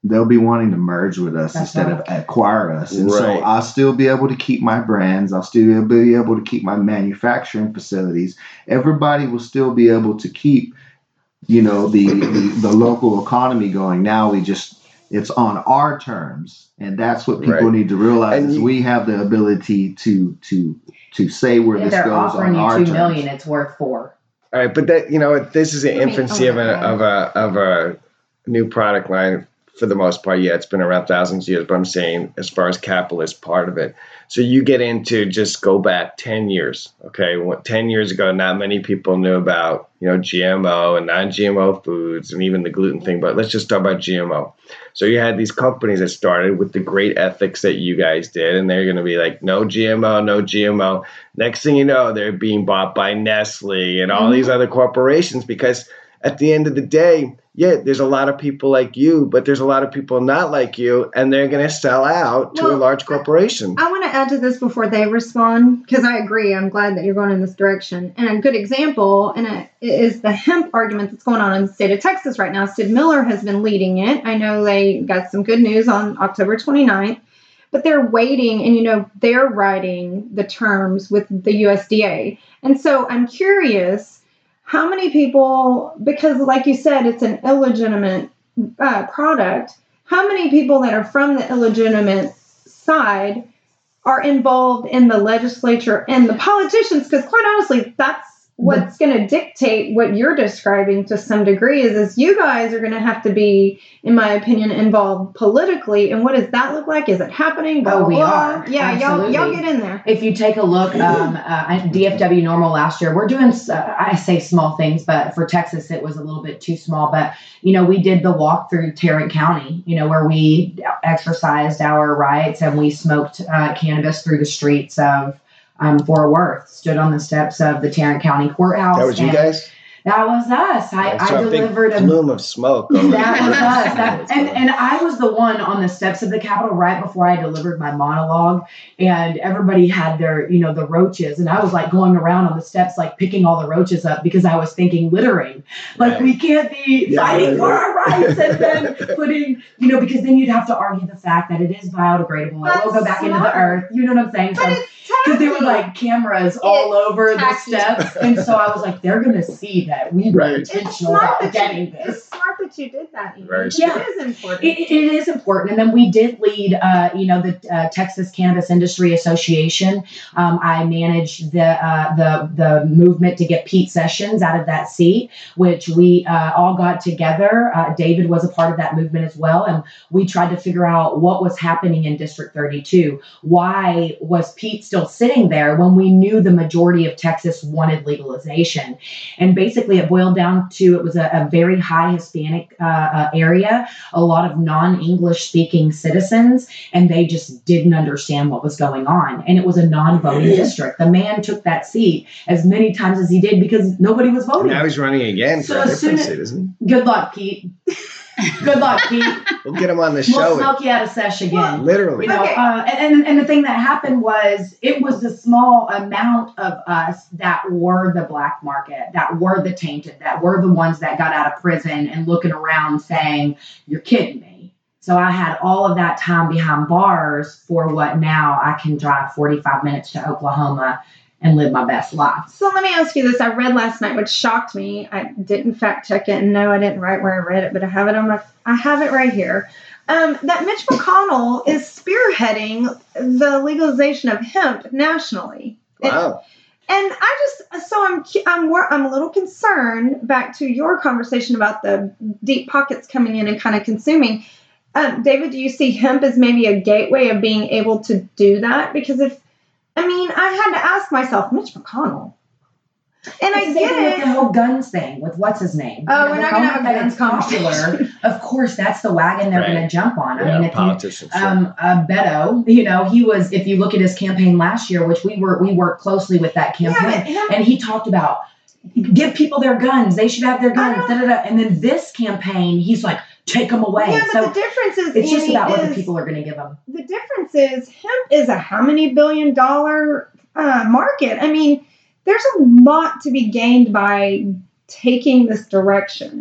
they'll be wanting to merge with us That's instead right. of acquire us. And so Right. I'll still be able to keep my brands. I'll still be able to keep my manufacturing facilities. Everybody will still be able to keep, you know, the, the, the local economy going. Now we just, it's on our terms. And that's what people Right. need to realize And is you- we have the ability to, to, to say where If this they're goes offering on you our two terms. million, it's worth four. All right, but that you know, this is the I mean, infancy oh of my a God. of a of a new product line for the most part. Yeah, it's been around thousands of years, but I'm saying as far as capital is part of it. So you get into just go back ten years. Okay, what, ten years ago, not many people knew about you know G M O and non-G M O foods and even the gluten thing. But let's just talk about G M O. So you had these companies that started with the great ethics that you guys did, and they're going to be like, no G M O, no G M O. Next thing you know, they're being bought by Nestle and all Mhm. these other corporations because at the end of the day, yeah, there's a lot of people like you, but there's a lot of people not like you, and they're going to sell out to a Well, large corporation. I want to add to this before they respond because I agree. I'm glad that you're going in this direction. And a good example and it is the hemp argument that's going on in the state of Texas right now. Sid Miller has been leading it. I know they got some good news on October twenty-ninth, but they're waiting and, you know, they're writing the terms with the U S D A. And so I'm curious how many people, because like you said, it's an illegitimate uh, product, how many people that are from the illegitimate side are involved in the legislature and the politicians, because quite honestly, that's what's going to dictate what you're describing to some degree is, is you guys are going to have to be, in my opinion, involved politically. And what does that look like? Is it happening? Blah, Oh, we blah. are. Yeah, y'all, y'all Absolutely. get in there. If you take a look, um, uh, D F W Normal last year, we're doing, uh, I say small things, but for Texas, it was a little bit too small. But, you know, we did the walk through Tarrant County, you know, where we exercised our rights and we smoked uh, cannabis through the streets of um, Fort Worth, stood on the steps of the Tarrant County Courthouse. That was you and guys? That was us. I, I saw I a big delivered a plume of smoke. Over that the was us. place. That, and, and I was the one on the steps of the Capitol right before I delivered my monologue. And everybody had their, you know, the roaches. And I was like going around on the steps, like picking all the roaches up because I was thinking littering. Like, Right. we can't be Yeah, fighting right, for right. our rights and then putting, you know, because then you'd have to argue the fact that it is biodegradable. It will That's go back into the smart. earth. You know what I'm saying? But So, it's because there were tacky. like cameras all It's over tacky. the steps. And so I was like, they're going to see that we were Right. It's intentional smart about that getting you, this. it's smart that you did that. Amy. Very It smart. is important. It, it is important. And then we did lead, uh, you know, the uh, Texas Cannabis Industry Association. Um, I managed the, uh, the the movement to get Pete Sessions out of that seat, which we uh, all got together. Uh, David was a part of that movement as well. And we tried to figure out what was happening in District thirty-two. Why was Pete still sitting there when we knew the majority of Texas wanted legalization? And basically it boiled down to, it was a, a very high Hispanic uh, uh, area, a lot of non-English speaking citizens, and they just didn't understand what was going on. And it was a non-voting district. The man took that seat as many times as he did because nobody was And voting. now he's running again So for a as soon different as- seat, isn't Good luck, Pete. Good luck, Pete. he? We'll get him on the We'll show. smoke you out of sesh again. Literally. You know, Okay. uh, and, and the thing that happened was it was a small amount of us that were the black market, that were the tainted, that were the ones that got out of prison and looking around saying, you're kidding me. So I had all of that time behind bars for what now I can drive forty-five minutes to Oklahoma and live my best life. So let me ask you this. I read last night, which shocked me. I didn't fact check it, and no, I didn't write where I read it, but I have it on my. I have it right here. Um, that Mitch McConnell is spearheading the legalization of hemp nationally. And- Wow. And I just, so I'm, I'm, wor- I'm a little concerned. Back to your conversation about the deep pockets coming in and kind of consuming. Um, David, do you see hemp as maybe a gateway of being able to do that? Because if, I mean, I had to ask myself, Mitch McConnell, and I It's the same thing get with the it. whole guns thing with what's his name. Oh, You know, we're the not gonna have a moment that guns it's popular, conversation. of course, that's the wagon they're Right. going to jump on. I Yeah, mean, if you politicians. sure. um, uh, Beto, you know, he was. If you look at his campaign last year, which we were, we worked closely with that Yeah, campaign, but hemp, and he talked about give people their guns. They should have their I guns. know. Da, da, da. And then this campaign, he's like, take them away. yeah, but so the difference is, it's just Annie, about what is the people are going to give them. the difference is hemp is a how many billion dollar uh, market? I mean, there's a lot to be gained by taking this direction.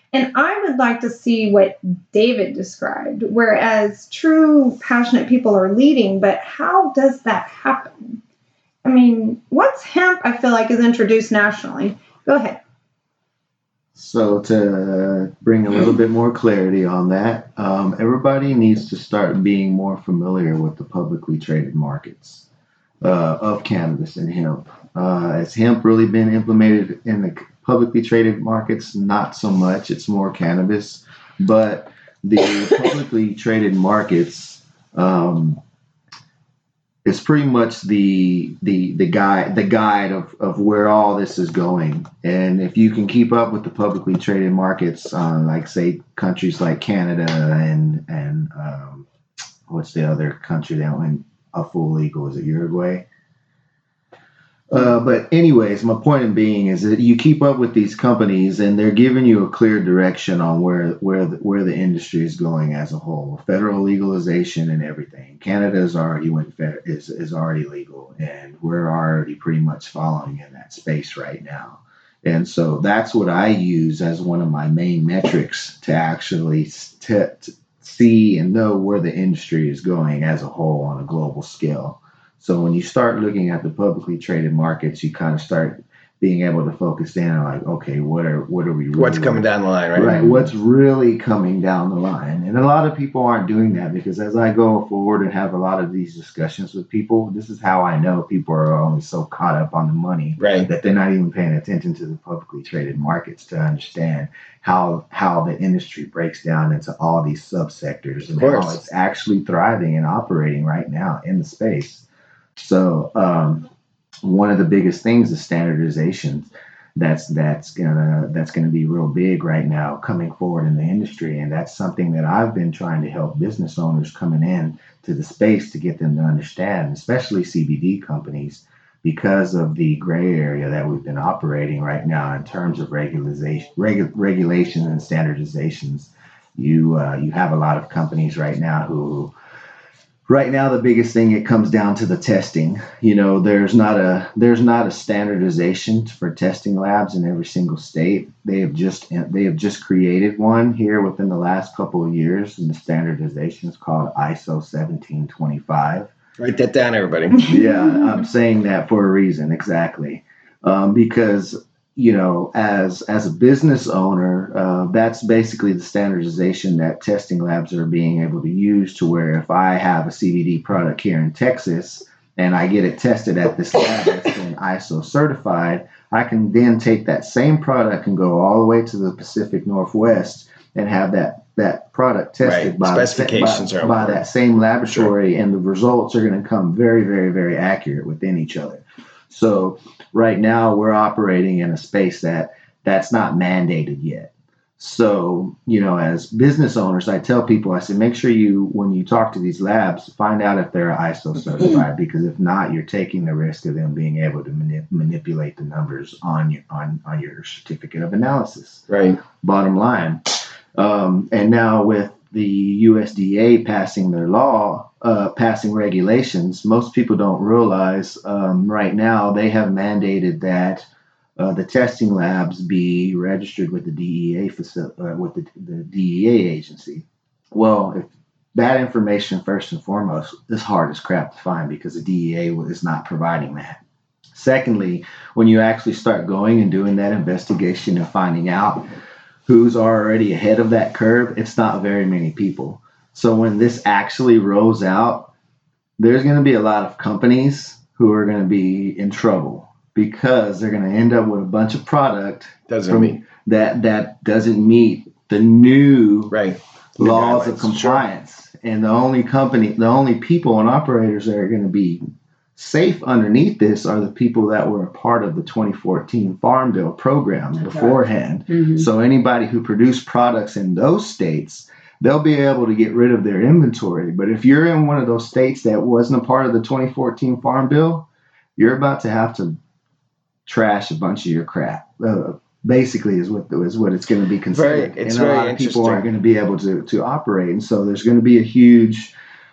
And I would like to see what David described, whereas true passionate people are leading, but how does that happen? I mean, once hemp, I feel like, is introduced nationally. Go ahead. So to bring a little bit more clarity on that, um, everybody needs to start being more familiar with the publicly traded markets uh, of cannabis and hemp. Uh, has hemp really been implemented in the publicly traded markets? Not so much. It's more cannabis. But the publicly traded markets um, is pretty much the the the guide the guide of, of where all this is going. And if you can keep up with the publicly traded markets on, like, say, countries like Canada and and um, what's the other country that went a full legal? Is it Uruguay? Uh, but anyways, my point in being is that you keep up with these companies and they're giving you a clear direction on where where the, where the industry is going as a whole. Federal legalization and everything. Canada is already went fed, is is already legal, and we're already pretty much following in that space right now. And so that's what I use as one of my main metrics to actually t- t- see and know where the industry is going as a whole on a global scale. So when you start looking at the publicly traded markets, you kind of start being able to focus in on, like, okay, what are what are we really What's coming down the line, right? Right. What's really coming down the line? And a lot of people aren't doing that, because as I go forward and have a lot of these discussions with people, this is how I know people are only so caught up on the money, Right. that they're not even paying attention to the publicly traded markets to understand how how the industry breaks down into all these subsectors and how it's actually thriving and operating right now in the space. So um, one of the biggest things is standardization. That's that's gonna that's gonna be real big right now coming forward in the industry, and that's something that I've been trying to help business owners coming in to the space to get them to understand, especially C B D companies, because of the gray area that we've been operating right now in terms of regulation, regu- regulations and standardizations. You uh, you have a lot of companies right now who. Right now, the biggest thing, it comes down to the testing. You know, there's not a there's not a standardization for testing labs in every single state. They have just they have just created one here within the last couple of years, and the standardization is called I S O seventeen twenty-five. Write that down, everybody. Yeah, I'm saying that for a reason, exactly, um, because. You know, as as a business owner, uh, that's basically the standardization that testing labs are being able to use, to where if I have a C B D product here in Texas and I get it tested at this lab that's been I S O certified, I can then take that same product and go all the way to the Pacific Northwest and have that, that product tested Right. by, Specifications by, are by important. that same laboratory, Sure. and the results are going to come very, very, very accurate within each other. So right now we're operating in a space that that's not mandated yet. So, you know, as business owners, I tell people, I say, make sure you, when you talk to these labs, find out if they're I S O certified, because if not, you're taking the risk of them being able to manip- manipulate the numbers on your, on, on your certificate of analysis. Right. Bottom line. Um, and now with the U S D A passing their law, uh, passing regulations, most people don't realize um, right now they have mandated that uh, the testing labs be registered with the D E A facility, uh, with the, the D E A agency. Well, if that information, first and foremost, is hard as crap to find, because the D E A is not providing that. Secondly, when you actually start going and doing that investigation and finding out who's already ahead of that curve, it's not very many people. So when this actually rolls out, there's going to be a lot of companies who are going to be in trouble, because they're going to end up with a bunch of product Doesn't from, meet. that that doesn't meet the new Right. laws The of guidelines. compliance. Sure. And the only company, the only people and operators that are going to be safe underneath this are the people that were a part of the twenty fourteen Farm Bill program That's beforehand. Right. Mm-hmm. So anybody who produced products in those states, they'll be able to get rid of their inventory. But if you're in one of those states that wasn't a part of the twenty fourteen Farm Bill, you're about to have to trash a bunch of your crap. Uh, basically is what is what it's going to be considered. Very, it's and a very lot of people interesting. aren't going to be able to, to operate. And so there's going to be a huge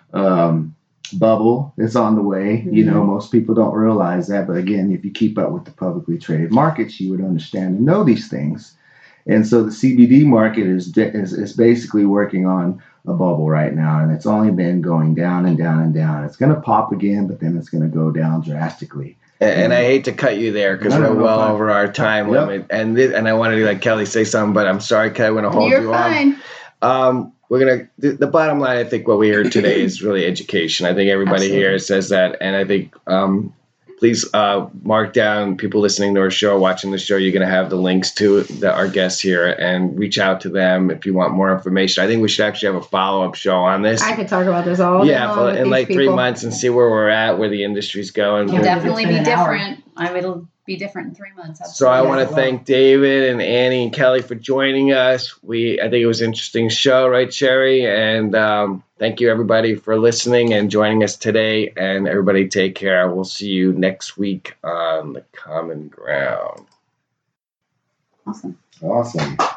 um, bubble that's on the way. Mm-hmm. You know, most people don't realize that. But again, if you keep up with the publicly traded markets, you would understand and know these things. And so the C B D market is, de- is is basically working on a bubble right now, and it's only been going down and down and down. It's going to pop again, but then it's going to go down drastically. And, and I hate to cut you there because No, no, we're no, well fine. over our time Yep. limit, and this, and I wanted to let Kelly say something, but I'm sorry, Kelly, I want to hold You're you fine. on. Um, we're gonna. The, the bottom line, I think, what we heard today is really education. I think everybody Absolutely. here says that, and I think. Um, Please uh, mark down people listening to our show, watching the show. You're going to have the links to the, our guests here, and reach out to them if you want more information. I think we should actually have a follow up show on this. I could talk about this all day yeah, long for, with in these like three people. months and see where we're at, where the industry's going. It'll Yeah, definitely it's be been an hour. different. I mean, it'll be different in three months. So I absolutely. want to Yes, thank David and Annie and Kelly for joining us. We I think it was an interesting show, right, Sherry? And um, thank you everybody for listening and joining us today. And everybody take care. We'll see you next week on the Common Ground. Awesome. Awesome.